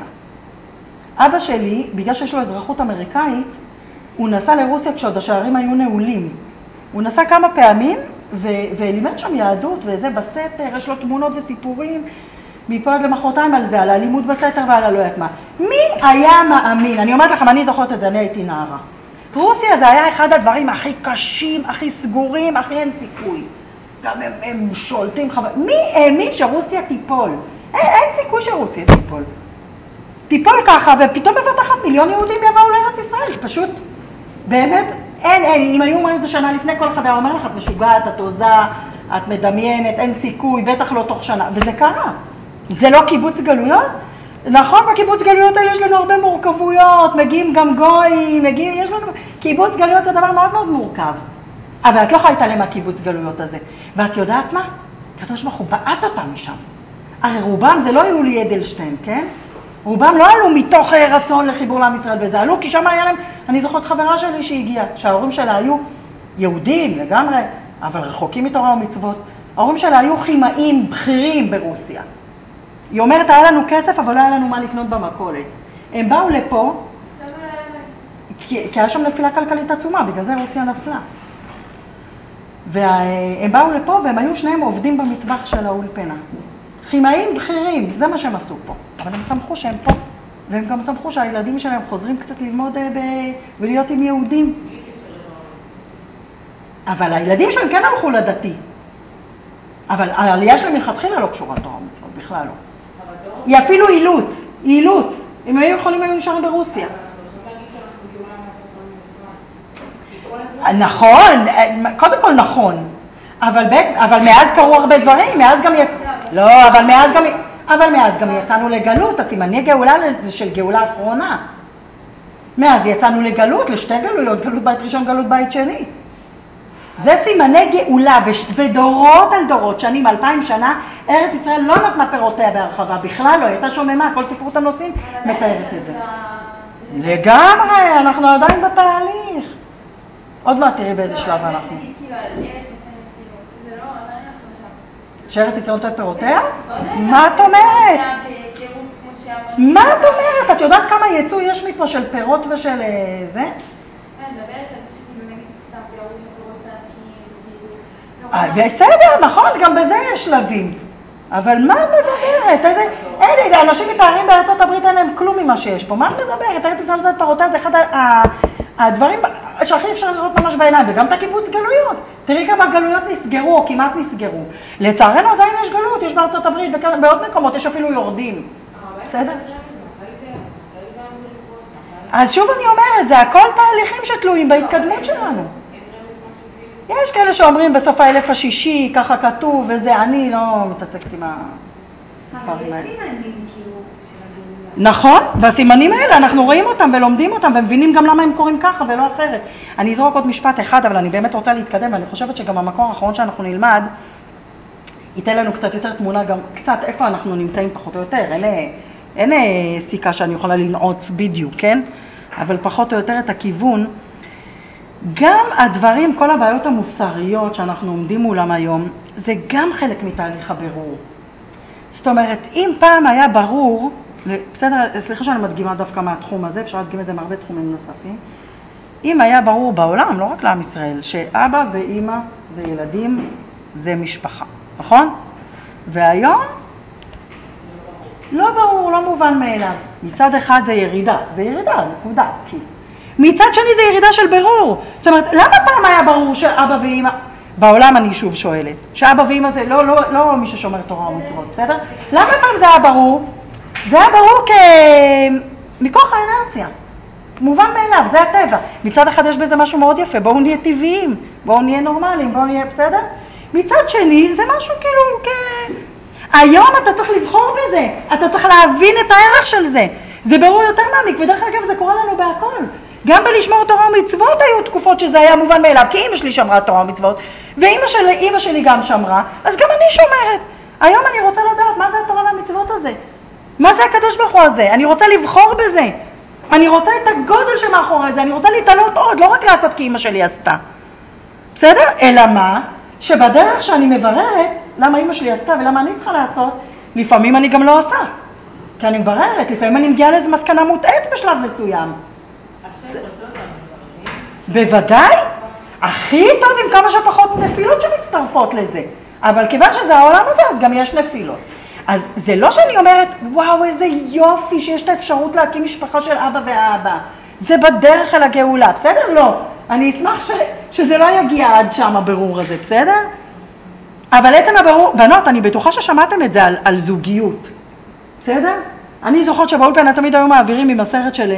אבא שלי, בגלל שיש לו אזרחות אמריקאית, הוא נסע לרוסיה כשעוד השערים היו נעולים. הוא נסע כמה פעמים ו- ולימד שם יהדות וזה בסתר, יש לו תמונות וסיפורים מפה עד למחרתיים על זה, על האלימות בסתר ועל הלא יודעת מה. מי היה מאמין? אני אומרת לכם, אני זוכרת את זה, אני הייתי נערה. רוסיה זה היה אחד הדברים הכי קשים, הכי סגורים, הכי אין סיכוי. גם הם, הם שולטים חבל. מי האמין שרוסיה תיפול? אין, אין סיכוי שרוסיה תיפול. תיפול ככה, ופתאום בבת אחת מיליון יהודים יבואו לארץ ישראל. פשוט, באמת, אין, אין. אם היו אומרים את זה שנה לפני, כל אחד היה אומר לך, את משוגעת, את עוזה, את מדמיינת, אין סיכוי, בטח לא תוך שנה. וזה קרה. זה לא קיבוץ גלויות? נכון, בקיבוץ גלויות יש לנו הרבה מורכבויות, מגיעים גם גויים, מגיעים, יש לנו... קיבוץ גלויות זה דבר מאוד מאוד מורכב. אבל את לא יכולה להתעלם מהקיבוץ גלויות הזה. ואת יודעת מה? הקדוש ברוך הוא בעט אותם משם. הרי רובם זה לא יולי אדלשטיין, כן? רובם לא עלו מתוך רצון לחיבור לעם ישראל, וזה עלו כי שם היה להם, אני זוכרת חברה שלי שהגיעה, שההורים שלה היו יהודים לגמרי, אבל רחוקים מתורה ומצוות. ההורים שלה היו כימאים בכירים ברוסיה. היא אומרת, היה לנו כסף, אבל לא היה לנו מה לקנות במכולת. הם באו לפה, כי, כי היה שם נפילה כלכלית עצומה, בגלל זה רוסיה נפלה. והם באו לפה, והם היו שניהם עובדים במטבח של האולפנה. כימאים בכירים, זה מה שהם עשו פה. אבל הם שמחו שהם פה, והם גם שמחו שהילדים שלהם חוזרים קצת ללמוד ב... ולהיות עם יהודים. אבל הילדים שלהם כן הלכו לדתי. אבל העלייה שלהם מלכתחילה לא קשורה תורה ומצוות, בכלל לא. היא אפילו אילוץ, היא אילוץ. אם היו יכולים, היו נשארים ברוסיה. נכון, קודם כל נכון. אבל, אבל מאז קרו הרבה דברים, מאז גם יצ... לא, אבל מאז גם, אבל מאז גם יצאנו לגלות, הסימני גאולה זה של גאולה אחרונה. מאז יצאנו לגלות, לשתי גלויות, גלות בית ראשון, גלות בית שני. זה סימני גאולה, ודורות על דורות, שנים, אלפיים שנה, ארץ ישראל לא נתנה פירותיה בהרחבה, בכלל לא, הייתה שוממה, כל ספרות הנושאים מתארת את זה. לגמרי, אנחנו עדיין בתהליך. עוד מעט תראי באיזה שלב אנחנו. שארץ ישראל נותנת פירותיה? מה את אומרת? מה את אומרת? את יודעת כמה ייצוא יש מפה של פירות ושל זה? בסדר, נכון, גם בזה יש שלבים. אבל מה את מדברת? איזה, איזה, אנשים מתארים בארצות הברית אין להם כלום ממה שיש פה. מה את מדברת? ארץ ישראל נותנת פירותיה זה אחד הדברים שהכי אפשר לראות ממש בעיניים, וגם את הקיבוץ גלויות. תראי כמה גלויות נסגרו, או כמעט נסגרו. לצערנו עדיין יש גלות, יש בארצות הברית, ובעוד מקומות יש אפילו יורדים. בסדר? אז שוב אני אומרת, זה הכל תהליכים שתלויים בהתקדמות שלנו. יש כאלה שאומרים בסוף האלף השישי, ככה כתוב, וזה, אני לא מתעסקת עם הדברים האלה. נכון, והסימנים האלה אנחנו רואים אותם ולומדים אותם ומבינים גם למה הם קוראים ככה ולא אחרת. אני אזרוק עוד משפט אחד, אבל אני באמת רוצה להתקדם, ואני חושבת שגם המקור האחרון שאנחנו נלמד ייתן לנו קצת יותר תמונה, גם קצת איפה אנחנו נמצאים פחות או יותר. אין, אין סיכה שאני יכולה לנעוץ בדיוק, כן? אבל פחות או יותר את הכיוון. גם הדברים, כל הבעיות המוסריות שאנחנו עומדים מולם היום, זה גם חלק מתהליך הבירור. זאת אומרת, אם פעם היה ברור, בסדר, סליחה שאני מדגימה דווקא מהתחום הזה, אפשר להדגים את זה מהרבה תחומים נוספים, אם היה ברור בעולם, לא רק לעם ישראל, שאבא ואמא וילדים זה משפחה, נכון? והיום לא ברור, לא מובן מאליו. מצד אחד זה ירידה, זה ירידה, נקודה. כי מצד שני זה ירידה של ברור. זאת אומרת, למה פעם היה ברור שאבא ואמא, בעולם אני שוב שואלת, שאבא ואמא זה לא, לא, לא מי ששומר תורה ומצוות, בסדר? למה פעם זה היה ברור? זה היה ברור כ... מכוח האנרציה. מובן מאליו, זה הטבע. מצד אחד יש בזה משהו מאוד יפה, בואו נהיה טבעיים, בואו נהיה נורמליים, בואו נהיה בסדר? מצד שני זה משהו כאילו כ... היום אתה צריך לבחור בזה, אתה צריך להבין את הערך של זה. זה ברור יותר מעמיק, ודרך אגב זה קורה לנו בהכל. גם בלשמור תורה ומצוות היו תקופות שזה היה מובן מאליו, כי אמא שלי שמרה תורה ומצוות, ואמא שלי, אמא שלי גם שמרה, אז גם אני שומרת. היום אני רוצה לדעת מה זה התורה והמצוות הזה. מה זה הקדוש ברוך הוא הזה? אני רוצה לבחור בזה. אני רוצה את הגודל שמאחורי זה, אני רוצה להתעלות עוד, לא רק לעשות כי אמא שלי עשתה. בסדר? אלא מה? שבדרך שאני מבררת למה אמא שלי עשתה ולמה אני צריכה לעשות, לפעמים אני גם לא עושה. כי אני מבררת, לפעמים אני מגיעה לאיזו מסקנה מוטעת בשלב מסוים. בוודאי, הכי טוב עם כמה שפחות נפילות שמצטרפות לזה. אבל כיוון שזה העולם הזה, אז גם יש נפילות. אז זה לא שאני אומרת, וואו, איזה יופי שיש את האפשרות להקים משפחה של אבא ואבא. זה בדרך אל הגאולה, בסדר? לא. אני אשמח ש... שזה לא יגיע עד שם הבירור הזה, בסדר? אבל עצם הבירור, בנות, אני בטוחה ששמעתם את זה על, על זוגיות. בסדר? אני זוכרת שבאולפנה תמיד היו מעבירים עם הסרט של...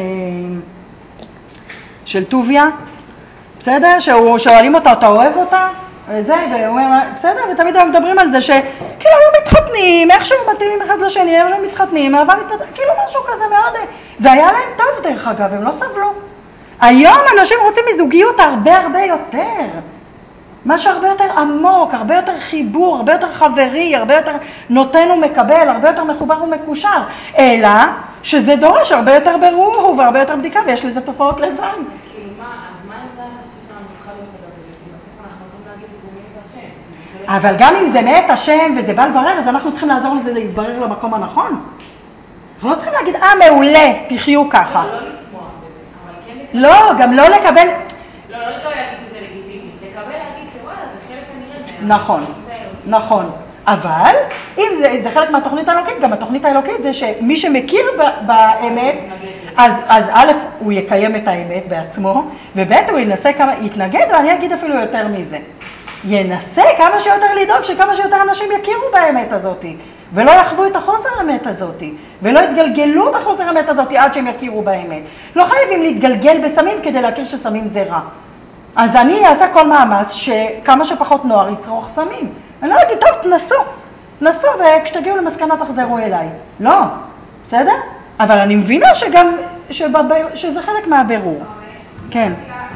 של טוביה, בסדר? שואלים אותה, אתה אוהב אותה? וזה, והוא אומר, בסדר? ותמיד היו מדברים על זה שכאילו היו מתחתנים, איכשהו מתאימים אחד לשני, היו מתחתנים, אהבה מתפתחת, כאילו משהו כזה מאוד... והיה להם טוב דרך אגב, הם לא סבלו. היום אנשים רוצים מזוגיות הרבה הרבה יותר. משהו הרבה יותר עמוק, הרבה יותר חיבור, הרבה יותר חברי, הרבה יותר נותן ומקבל, הרבה יותר מחובר ומקושר. אלא שזה דורש הרבה יותר ברור והרבה יותר בדיקה, ויש לזה תופעות לבן. אז כאילו מה, אז מה זה ששם צריכה להיות לגבי זה? כי בסוף אנחנו רוצים להגיד שזה מאת השם. אבל גם אם זה מאת השם וזה בא לברר, אז אנחנו צריכים לעזור לזה להתברר למקום הנכון. אנחנו לא צריכים להגיד, אה, מעולה, תחיו ככה. לא לשמוח בזה, אבל כן... לא, גם לא לקבל... לא, לא לקבל להגיד שזה לגיטימי, לקבל להגיד שוואלה, זה חלק הנראה. נכון, נכון. אבל אם זה, זה חלק מהתוכנית האלוקית, גם התוכנית האלוקית זה שמי שמכיר באמת, אז, אז א', הוא יקיים את האמת בעצמו, וב', הוא ינסה כמה, יתנגד, ואני אגיד אפילו יותר מזה. ינסה כמה שיותר לדאוג שכמה שיותר אנשים יכירו באמת הזאת, ולא יחוו את החוסר האמת הזאת, ולא יתגלגלו בחוסר האמת הזאת עד שהם יכירו באמת. לא חייבים להתגלגל בסמים כדי להכיר שסמים זה רע. אז אני אעשה כל מאמץ שכמה שפחות נוער יצרוך סמים. אני לא אגיד, טוב, תנסו, תנסו, וכשתגיעו למסקנה תחזרו אליי. לא, בסדר? אבל אני מבינה שגם, שבבר... שזה חלק מהבירור. כן.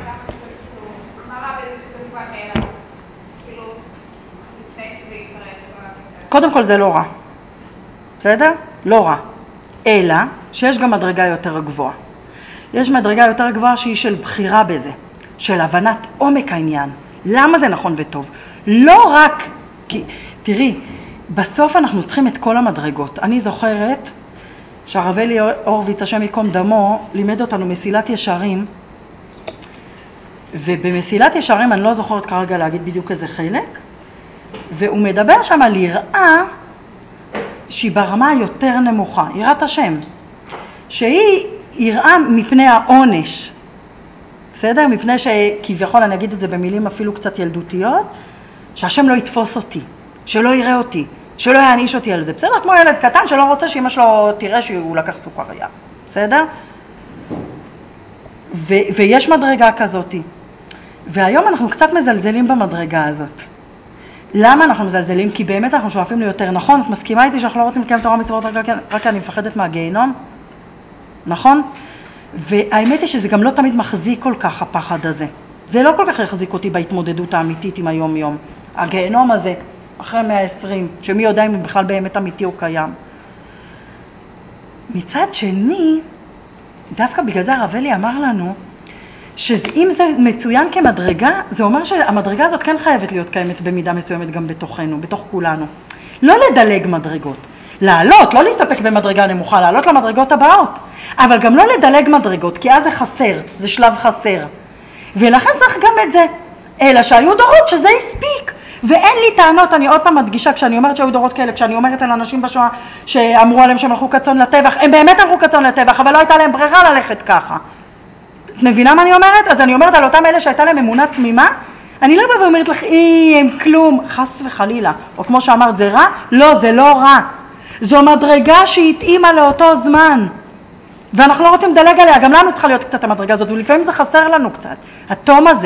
קודם כל זה לא רע. בסדר? לא רע. אלא שיש גם מדרגה יותר גבוהה. יש מדרגה יותר גבוהה שהיא של בחירה בזה. של הבנת עומק העניין. למה זה נכון וטוב? לא רק, כי, תראי, בסוף אנחנו צריכים את כל המדרגות. אני זוכרת שהרב אלי הורוביץ, השם יקום דמו, לימד אותנו מסילת ישרים, ובמסילת ישרים אני לא זוכרת כרגע להגיד בדיוק איזה חלק, והוא מדבר שם על יראה שהיא ברמה יותר נמוכה, יראת השם, שהיא יראה מפני העונש, בסדר? מפני שכביכול, אני אגיד את זה במילים אפילו קצת ילדותיות, שהשם לא יתפוס אותי, שלא יראה אותי, שלא יעניש אותי על זה. בסדר? כמו ילד קטן שלא רוצה שאמא שלו תראה שהוא לקח סוכריה. בסדר? ו- ויש מדרגה כזאת. והיום אנחנו קצת מזלזלים במדרגה הזאת. למה אנחנו מזלזלים? כי באמת אנחנו שואפים ליותר. נכון, את מסכימה איתי שאנחנו לא רוצים לקיים תורה ומצוות רק כי אני מפחדת מהגיהינום? נכון? והאמת היא שזה גם לא תמיד מחזיק כל כך הפחד הזה. זה לא כל כך יחזיק אותי בהתמודדות האמיתית עם היום-יום. הגיהנום הזה, אחרי מאה ועשרים, שמי יודע אם הוא בכלל באמת אמיתי או קיים. מצד שני, דווקא בגלל זה הרב אלי אמר לנו, שאם זה מצוין כמדרגה, זה אומר שהמדרגה הזאת כן חייבת להיות קיימת במידה מסוימת גם בתוכנו, בתוך כולנו. לא לדלג מדרגות, לעלות, לא להסתפק במדרגה נמוכה, לעלות למדרגות הבאות, אבל גם לא לדלג מדרגות, כי אז זה חסר, זה שלב חסר. ולכן צריך גם את זה. אלא שהיו דורות שזה הספיק, ואין לי טענות, אני עוד פעם מדגישה, כשאני אומרת שהיו דורות כאלה, כשאני אומרת על אנשים בשואה שאמרו עליהם שהם הלכו כצאן לטבח, הם באמת הלכו כצאן לטבח, אבל לא הייתה להם ברירה ללכת ככה. את מבינה מה אני אומרת? אז אני אומרת על אותם אלה שהייתה להם אמונה תמימה, אני לא באה ואומרת לך, אי, הם כלום, חס וחלילה. או כמו שאמרת, זה רע? לא, זה לא רע. זו מדרגה שהתאימה לאותו זמן. ואנחנו לא רוצים לדלג עליה, גם לנו צריכה להיות קצת המדרגה הזאת, ולפעמים זה חסר לנו קצת. התום הזה,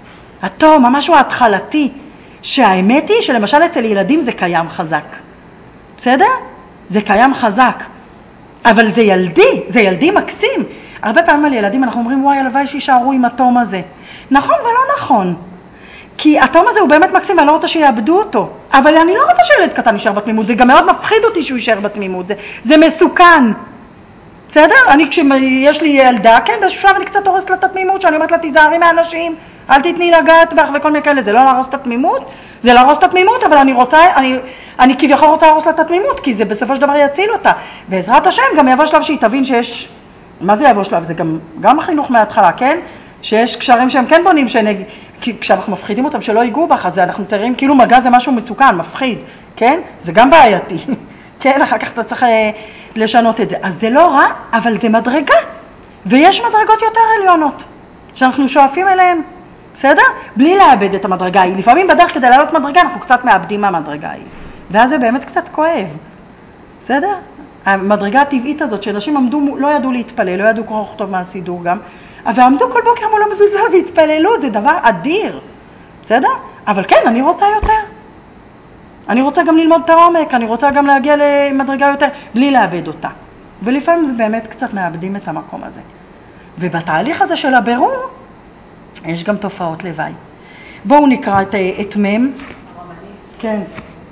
התום, המשהו ההתחלתי, שהאמת היא שלמשל אצל ילדים זה קיים חזק. בסדר? זה קיים חזק. אבל זה ילדי, זה ילדי מקסים. הרבה פעמים על ילדים אנחנו אומרים, וואי, הלוואי שישארו עם התום הזה. נכון ולא נכון. כי התום הזה הוא באמת מקסים, אני לא רוצה שיאבדו אותו. אבל אני לא רוצה שילד קטן יישאר בתמימות, זה גם מאוד מפחיד אותי שהוא יישאר בתמימות, זה, זה מסוכן. בסדר? אני כשיש לי ילדה, כן, באיזשהו שעה אני קצת הורסת לה את התמימות, שאני אומרת לה, תיזהרי מהאנשים, אל תתני לגעת בך וכל מיני כאלה, זה לא להרוס את התמימות, זה להרוס את התמימות, אבל אני רוצה, אני, אני כביכול רוצה להרוס לה את התמימות, כי זה בסופו של דבר יציל אותה. בעזרת השם גם יבוא שלב שהיא תבין שיש, מה זה יבוא שלב? זה גם, גם החינוך מההתחלה, כן? שיש קשרים שהם כן בונים, שנג... כשאנחנו מפחידים אותם שלא ייגעו בך, אז אנחנו ציירים, כאילו מגע זה משהו מסוכן, מפחיד, כן? זה גם בעייתי, כן? אחר כך אתה צריך לשנות את זה. אז זה לא רע, אבל זה מדרגה, ויש מדרגות יותר עליונות, שאנחנו שואפים אליהן, בסדר? בלי לאבד את המדרגה ההיא. לפעמים בדרך כדי לעלות מדרגה, אנחנו קצת מאבדים מהמדרגה ההיא, ואז זה באמת קצת כואב, בסדר? המדרגה הטבעית הזאת, שאנשים עמדו, לא ידעו להתפלל, לא ידעו קרוא וכתוב מהסידור גם, אבל עמדו כל בוקר מול המזוזה והתפללו, זה דבר אדיר, בסדר? אבל כן, אני רוצה יותר. אני רוצה גם ללמוד את העומק, אני רוצה גם להגיע למדרגה יותר, בלי לאבד אותה. ולפעמים זה באמת קצת מאבדים את המקום הזה. ובתהליך הזה של הבירור, יש גם תופעות לוואי. בואו נקרא את, את מם. כן.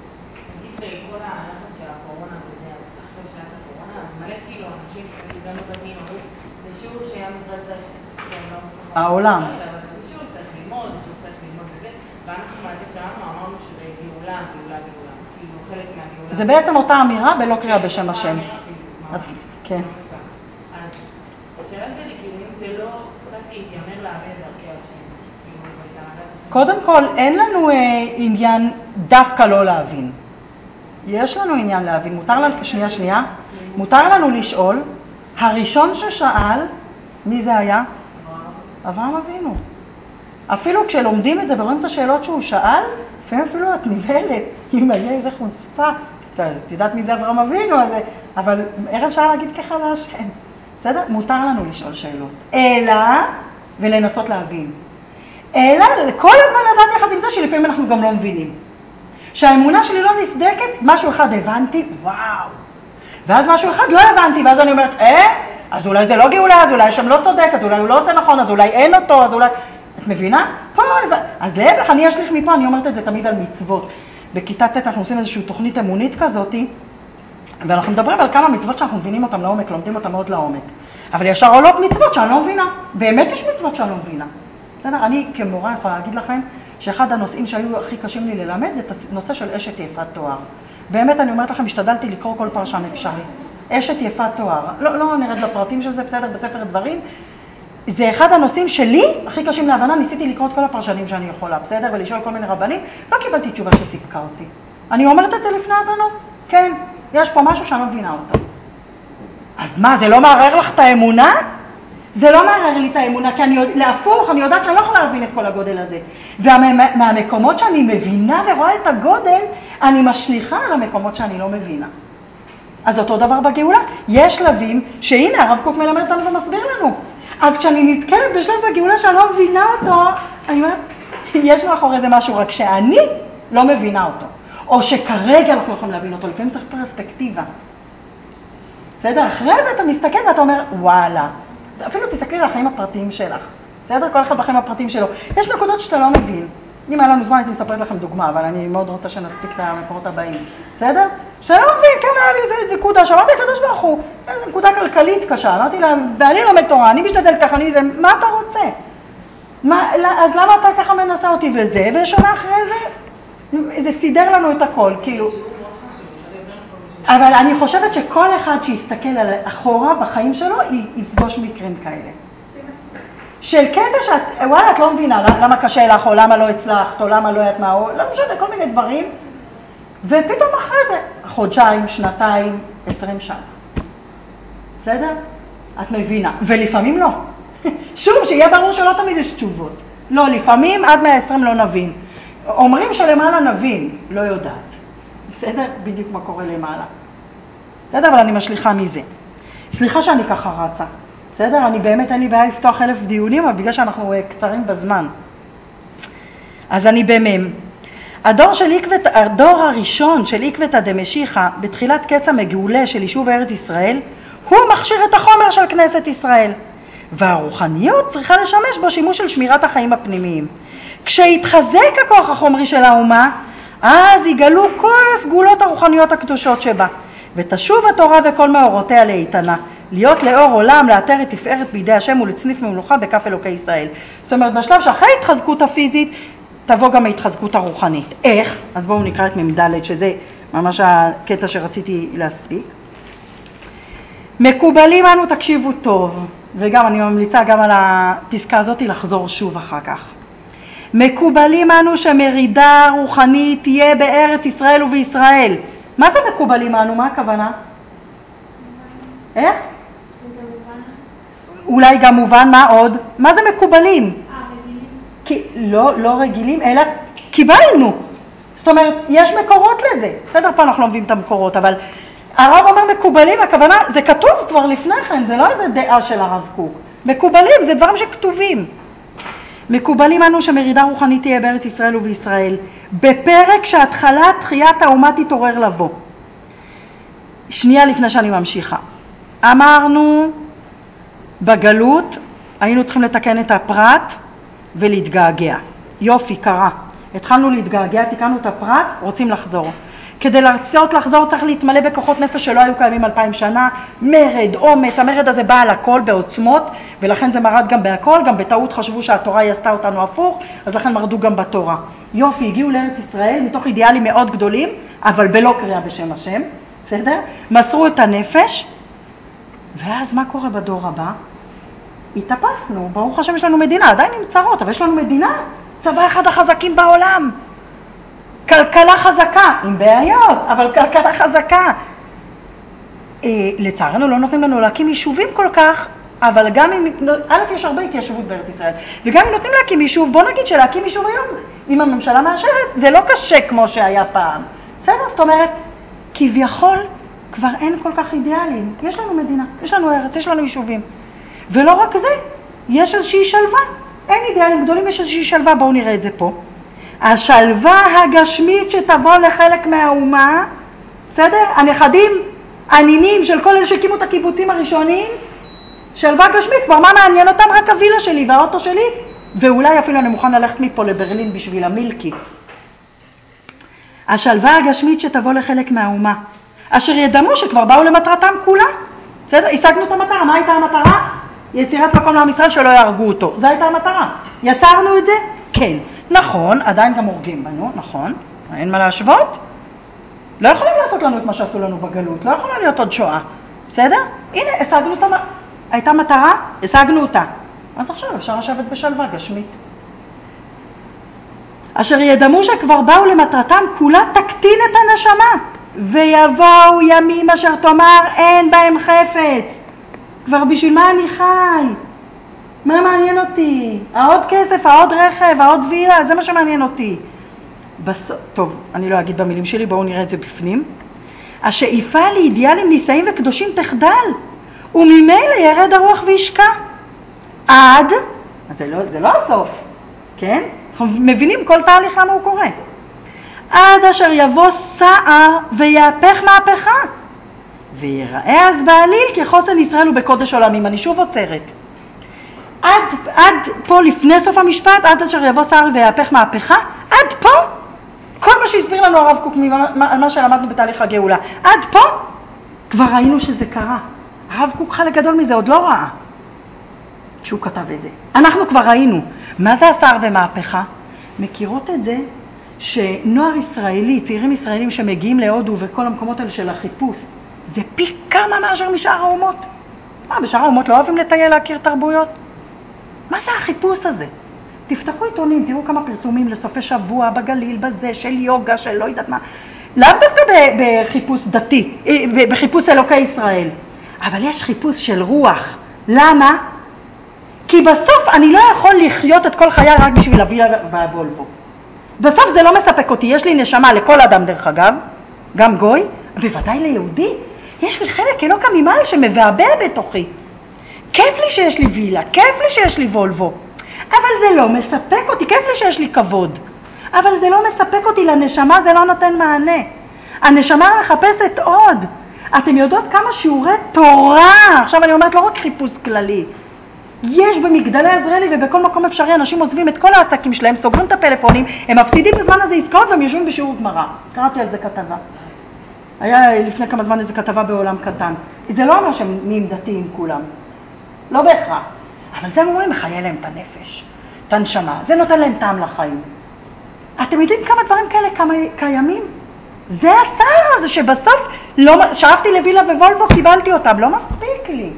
העולם. זה שיעור שצריך ללמוד, זה שיעור שצריך ללמוד בזה, ואנחנו מהצד שלנו אמרנו שזה גאולה, גאולה, גאולה, כאילו חלק מהגאולה. זה בעצם אותה אמירה ולא קריאה בשם השם. כן. אז השאלה שלי, כאילו, אם זה לא קצת להתיימר לאבד דרכי השם, כאילו, קודם כל, אין לנו עניין דווקא לא להבין. יש לנו עניין להבין. מותר לנו, שנייה, שנייה, מותר לנו לשאול, הראשון ששאל, מי זה היה? אברהם אבינו. אפילו כשלומדים את זה ורואים את השאלות שהוא שאל, לפעמים אפילו את נבהלת, אם היה איזה חוצפה. אז את יודעת מי זה אברהם אבינו, אז, אבל איך אפשר להגיד ככה להשם? בסדר? מותר לנו לשאול שאלות. אלא, ולנסות להבין. אלא, כל הזמן לדעת יחד עם זה שלפעמים אנחנו גם לא מבינים. שהאמונה שלי לא נסדקת, משהו אחד הבנתי, וואו. ואז משהו אחד לא הבנתי, ואז אני אומרת, אה? אז אולי זה לא גאולה, אז אולי שם לא צודק, אז אולי הוא לא עושה נכון, אז אולי אין אותו, אז אולי... את מבינה? פה, אז להפך, אני אשליך מפה, אני אומרת את זה תמיד על מצוות. בכיתה ט' אנחנו עושים איזושהי תוכנית אמונית כזאת, ואנחנו מדברים על כמה מצוות שאנחנו מבינים אותם לעומק, לומדים אותם מאוד לעומק. אבל ישר עולות מצוות שאני לא מבינה. באמת יש מצוות שאני לא מבינה. בסדר? אני כמורה יכולה להגיד לכם שאחד הנושאים שהיו הכי קשים לי ללמד זה נושא של אשת יפת תואר. באמת אני אומרת לכם, השתדלתי לקרוא כל פרשן אפשרי. אשת יפת תואר. לא, לא נרד לפרטים של זה, בסדר, בספר דברים. זה אחד הנושאים שלי, הכי קשים להבנה, ניסיתי לקרוא את כל הפרשנים שאני יכולה, בסדר? ולשאול כל מיני רבנים, לא קיבלתי תשובה שסיפקה אותי. אני אומרת את זה לפני הבנות. כן, יש פה משהו שאני לא מבינה אותו. אז מה, זה לא מערער לך את האמונה? זה לא מערער לי את האמונה, כי אני, להפוך, אני יודעת שאני לא יכולה להבין את כל הגודל הזה. ומהמקומות שאני מבינה ורואה את הגודל, אני משליחה על המקומות שאני לא מבינה. אז אותו דבר בגאולה. יש שלבים שהנה הרב קוק מלמד אותנו ומסביר לנו. אז כשאני נתקלת בשלב בגאולה שאני לא מבינה אותו, אני אומרת, יש מאחורי זה משהו, רק שאני לא מבינה אותו. או שכרגע אנחנו יכולים להבין אותו, לפעמים צריך פרספקטיבה. בסדר? אחרי זה אתה מסתכל ואתה אומר, וואלה, אפילו תסתכלי על החיים הפרטיים שלך. בסדר? כל אחד בחיים הפרטיים שלו. יש נקודות שאתה לא מבין. אם היה לנו זמן, הייתי מספרת לכם דוגמה, אבל אני מאוד רוצה שנספיק את המקורות הבאים. בסדר? שאתה לא מבין, כן, היה לי איזה נקודה, שאמרתי לקדוש ברוך הוא, איזו נקודה כלכלית קשה. אמרתי לה, ואני לומד תורה, אני משתדל ככה, אני זה, מה אתה רוצה? מה, אז למה אתה ככה מנסה אותי וזה? ושנה אחרי זה, זה סידר לנו את הכל, כאילו. אבל אני חושבת שכל אחד שיסתכל על אחורה בחיים שלו, יפגוש מקרים כאלה. של קטע שאת, וואלה, את לא מבינה למה קשה לך, או למה לא הצלחת, או למה לא יודעת מה, או לא משנה, כל מיני דברים. ופתאום אחרי זה, חודשיים, שנתיים, עשרים שנה. בסדר? את מבינה. ולפעמים לא. שוב, שיהיה ברור שלא תמיד יש תשובות. לא, לפעמים עד מאה ועשרים לא נבין. אומרים שלמעלה נבין, לא יודעת. בסדר? בדיוק מה קורה למעלה. בסדר? אבל אני משליחה מזה. סליחה שאני ככה רצה. בסדר? אני באמת אין לי בעיה לפתוח אלף דיונים, אבל בגלל שאנחנו קצרים בזמן. אז אני במם. הדור, של עקבת, הדור הראשון של עקבתא דמשיחא, בתחילת קץ המגאולה של יישוב ארץ ישראל, הוא מכשיר את החומר של כנסת ישראל. והרוחניות צריכה לשמש בו שימוש של שמירת החיים הפנימיים. כשהתחזק הכוח החומרי של האומה, אז יגלו כל הסגולות הרוחניות הקדושות שבה, ותשוב התורה וכל מאורותיה לאיתנה, להיות לאור עולם, לאתר את תפארת בידי השם ולצניף ממלוכה בכף אלוקי ישראל. זאת אומרת, בשלב שאחרי ההתחזקות הפיזית, תבוא גם ההתחזקות הרוחנית. איך? אז בואו נקרא את ממדלת, שזה ממש הקטע שרציתי להספיק. מקובלים אנו, תקשיבו טוב, וגם אני ממליצה גם על הפסקה הזאת לחזור שוב אחר כך. מקובלים אנו שמרידה רוחנית תהיה בארץ ישראל ובישראל. מה זה מקובלים אנו? מה הכוונה? איך? אולי גם מובן, מה עוד? מה זה מקובלים? כי, לא, לא רגילים, אלא קיבלנו. זאת אומרת, יש מקורות לזה. בסדר, פה אנחנו לא מביאים את המקורות, אבל הרב אומר מקובלים, הכוונה, זה כתוב כבר לפני כן, זה לא איזה דעה של הרב קוק. מקובלים, זה דברים שכתובים. מקובלים אנו שמרידה רוחנית תהיה בארץ ישראל ובישראל, בפרק שהתחלת תחיית האומה תתעורר לבוא. שנייה לפני שאני ממשיכה. אמרנו, בגלות היינו צריכים לתקן את הפרט ולהתגעגע. יופי, קרה. התחלנו להתגעגע, תיקנו את הפרט, רוצים לחזור. כדי לרצות לחזור צריך להתמלא בכוחות נפש שלא היו קיימים אלפיים שנה, מרד, אומץ, המרד הזה בא על הכל בעוצמות, ולכן זה מרד גם בהכל, גם בטעות חשבו שהתורה היא עשתה אותנו הפוך, אז לכן מרדו גם בתורה. יופי, הגיעו לארץ ישראל מתוך אידיאלים מאוד גדולים, אבל בלא קריאה בשם השם, בסדר? מסרו את הנפש, ואז מה קורה בדור הבא? התאפסנו, ברוך השם יש לנו מדינה, עדיין עם צרות, אבל יש לנו מדינה, צבא אחד החזקים בעולם. כלכלה חזקה, עם בעיות, אבל כלכלה חזקה. אה, לצערנו לא נותנים לנו להקים יישובים כל כך, אבל גם אם, א', יש הרבה התיישבות בארץ ישראל, וגם אם נותנים להקים יישוב, בוא נגיד שלהקים יישוב היום, אם הממשלה מאשרת, זה לא קשה כמו שהיה פעם. בסדר? זאת אומרת, כביכול כבר אין כל כך אידיאלים. יש לנו מדינה, יש לנו ארץ, יש לנו יישובים. ולא רק זה, יש איזושהי שלווה. אין אידיאלים גדולים, יש איזושהי שלווה, בואו נראה את זה פה. השלווה הגשמית שתבוא לחלק מהאומה, בסדר? הנכדים, הנינים של כל אלה שהקימו את הקיבוצים הראשונים, שלווה גשמית, כבר מה מעניין אותם? רק הווילה שלי והאוטו שלי, ואולי אפילו אני מוכן ללכת מפה לברלין בשביל המילקי. השלווה הגשמית שתבוא לחלק מהאומה, אשר ידמו שכבר באו למטרתם כולה. בסדר? השגנו את המטרה. מה הייתה המטרה? יצירת מקום לעם ישראל שלא יהרגו אותו. זו הייתה המטרה. יצרנו את זה? כן. נכון, עדיין גם הורגים בנו, נכון. אין מה להשוות. לא יכולים לעשות לנו את מה שעשו לנו בגלות. לא יכולה להיות עוד שואה. בסדר? הנה, השגנו את המטרה. הייתה מטרה, השגנו אותה. אז עכשיו אפשר לשבת בשלווה גשמית. אשר ידמו שכבר באו למטרתם כולה תקטין את הנשמה. ויבואו ימים אשר תאמר אין בהם חפץ. כבר בשביל מה אני חי? מה מעניין אותי? העוד כסף, העוד רכב, העוד וילה, זה מה שמעניין אותי. בס... טוב, אני לא אגיד במילים שלי, בואו נראה את זה בפנים. השאיפה לאידיאלים נישאים וקדושים תחדל, וממילא ירד הרוח וישקע. עד, אז זה לא, זה לא הסוף, כן? אנחנו מבינים כל תהליך למה הוא קורה. עד אשר יבוא סער ויהפך מהפכה, ויראה אז בעליל כחוסן ישראל ובקודש עולמים. אני שוב עוצרת. עד, עד פה לפני סוף המשפט, עד אשר יבוא שר ויהפך מהפכה, עד פה, כל מה שהסביר לנו הרב קוק על מה שלמדנו בתהליך הגאולה, עד פה כבר ראינו שזה קרה. הרב קוק חלק גדול מזה עוד לא ראה שהוא כתב את זה. אנחנו כבר ראינו. מה זה השר ומהפכה? מכירות את זה שנוער ישראלי, צעירים ישראלים שמגיעים להודו וכל המקומות האלה של החיפוש, זה פי כמה מאשר משאר האומות. מה, בשאר האומות לא אוהבים לטייל להכיר תרבויות? מה זה החיפוש הזה? תפתחו עיתונים, תראו כמה פרסומים לסופי שבוע, בגליל, בזה, של יוגה, של לא יודעת מה. לאו דווקא בחיפוש דתי, בחיפוש אלוקי ישראל. אבל יש חיפוש של רוח. למה? כי בסוף אני לא יכול לחיות את כל חיי רק בשביל להביא והוולבו. בסוף זה לא מספק אותי. יש לי נשמה לכל אדם דרך אגב, גם גוי, בוודאי ליהודי. יש לי חלק אלוקא ממעל שמבעבע בתוכי. כיף לי שיש לי וילה, כיף לי שיש לי וולבו. אבל זה לא מספק אותי, כיף לי שיש לי כבוד. אבל זה לא מספק אותי, לנשמה זה לא נותן מענה. הנשמה מחפשת עוד. אתם יודעות כמה שיעורי תורה, עכשיו אני אומרת לא רק חיפוש כללי, יש במגדלי עזריאלי ובכל מקום אפשרי, אנשים עוזבים את כל העסקים שלהם, סוגרים את הפלאפונים, הם מפסידים בזמן הזה עסקאות והם יושבים בשיעור גמרא. קראתי על זה כתבה. היה לפני כמה זמן איזו כתבה בעולם קטן. זה לא אומר שהם נהיים דתיים כולם. לא בהכרח. אבל זה אומרים, מחיה להם את הנפש, את הנשמה. זה נותן להם טעם לחיים. אתם יודעים כמה דברים כאלה כמה קיימים? זה השר הזה שבסוף לא, שאפתי לווילה ווולבו, קיבלתי אותם, לא מספיק לי.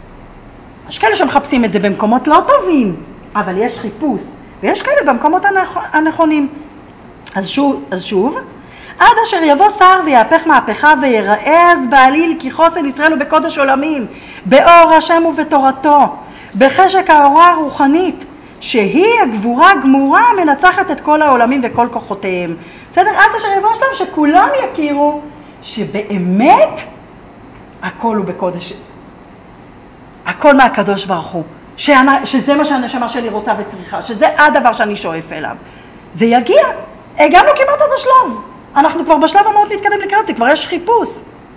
יש כאלה שמחפשים את זה במקומות לא טובים, אבל יש חיפוש, ויש כאלה במקומות הנכונים. אז שוב, אז שוב, עד אשר יבוא שר ויהפך מהפכה ויראה אז בעליל כי חוסן ישראל הוא בקודש עולמים, באור השם ובתורתו, בחשק האורה הרוחנית, שהיא הגבורה הגמורה המנצחת את כל העולמים וכל כוחותיהם. בסדר? עד אשר יבוא שלם שכולם יכירו שבאמת הכל הוא בקודש, הכל מהקדוש ברוך הוא, שזה מה שהנשמה שלי רוצה וצריכה, שזה הדבר שאני שואף אליו. זה יגיע, הגענו כמעט עד השלב. אנחנו כבר בשלב המאוד מתקדם לקראת זה, כבר יש חיפוש.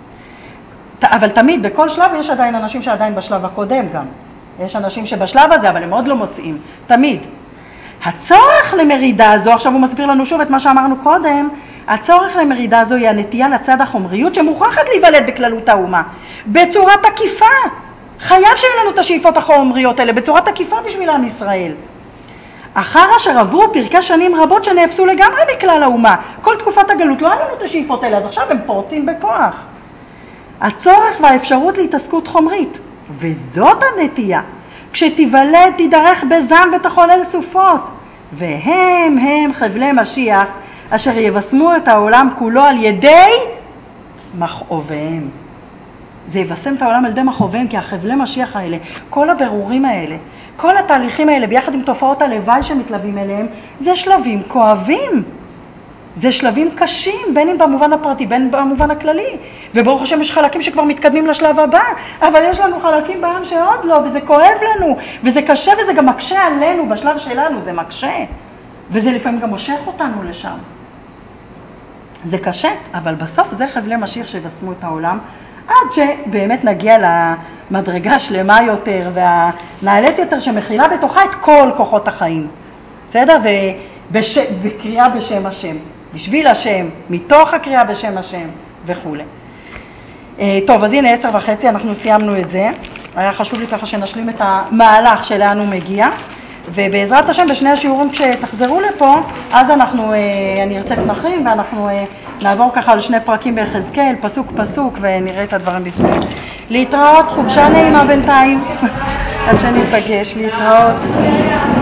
אבל תמיד, בכל שלב יש עדיין אנשים שעדיין בשלב הקודם גם. יש אנשים שבשלב הזה, אבל הם עוד לא מוצאים. תמיד. הצורך למרידה הזו, עכשיו הוא מסביר לנו שוב את מה שאמרנו קודם, הצורך למרידה הזו היא הנטייה לצד החומריות שמוכרחת להיוולד בכללות האומה. בצורה תקיפה. חייב שיהיו לנו את השאיפות החומריות האלה, בצורה תקיפה בשביל עם ישראל. אחר אשר עברו פרקי שנים רבות שנאפסו לגמרי מכלל האומה. כל תקופת הגלות לא היה לנו את השאיפות האלה, אז עכשיו הם פורצים בכוח. הצורך והאפשרות להתעסקות חומרית, וזאת הנטייה, כשתיוולד תידרך בזעם ותחולל סופות, והם הם חבלי משיח, אשר יבשמו את העולם כולו על ידי מכאוביהם. זה יבשם את העולם על ידי מכאוביהם, כי החבלי משיח האלה, כל הבירורים האלה, כל התהליכים האלה, ביחד עם תופעות הלוואי שמתלווים אליהם, זה שלבים כואבים. זה שלבים קשים, בין אם במובן הפרטי, בין במובן הכללי. וברוך השם יש חלקים שכבר מתקדמים לשלב הבא, אבל יש לנו חלקים בעם שעוד לא, וזה כואב לנו, וזה קשה וזה גם מקשה עלינו, בשלב שלנו זה מקשה. וזה לפעמים גם מושך אותנו לשם. זה קשה, אבל בסוף זה חבלי משיח שיבשמו את העולם, עד שבאמת נגיע למדרגה שלמה יותר והנעלית יותר שמכילה בתוכה את כל כוחות החיים. בסדר? ובש... בקריאה בשם השם. בשביל השם, מתוך הקריאה בשם השם וכו'. טוב, אז הנה עשר וחצי, אנחנו סיימנו את זה. היה חשוב לי ככה שנשלים את המהלך שלאן הוא מגיע. ובעזרת השם בשני השיעורים כשתחזרו לפה, אז אנחנו, אני ארצה תנחים ואנחנו נעבור ככה על שני פרקים ביחזקאל, פסוק פסוק, ונראה את הדברים בפנים. להתראות, חופשה נעימה בינתיים, עד שניפגש, להתראות.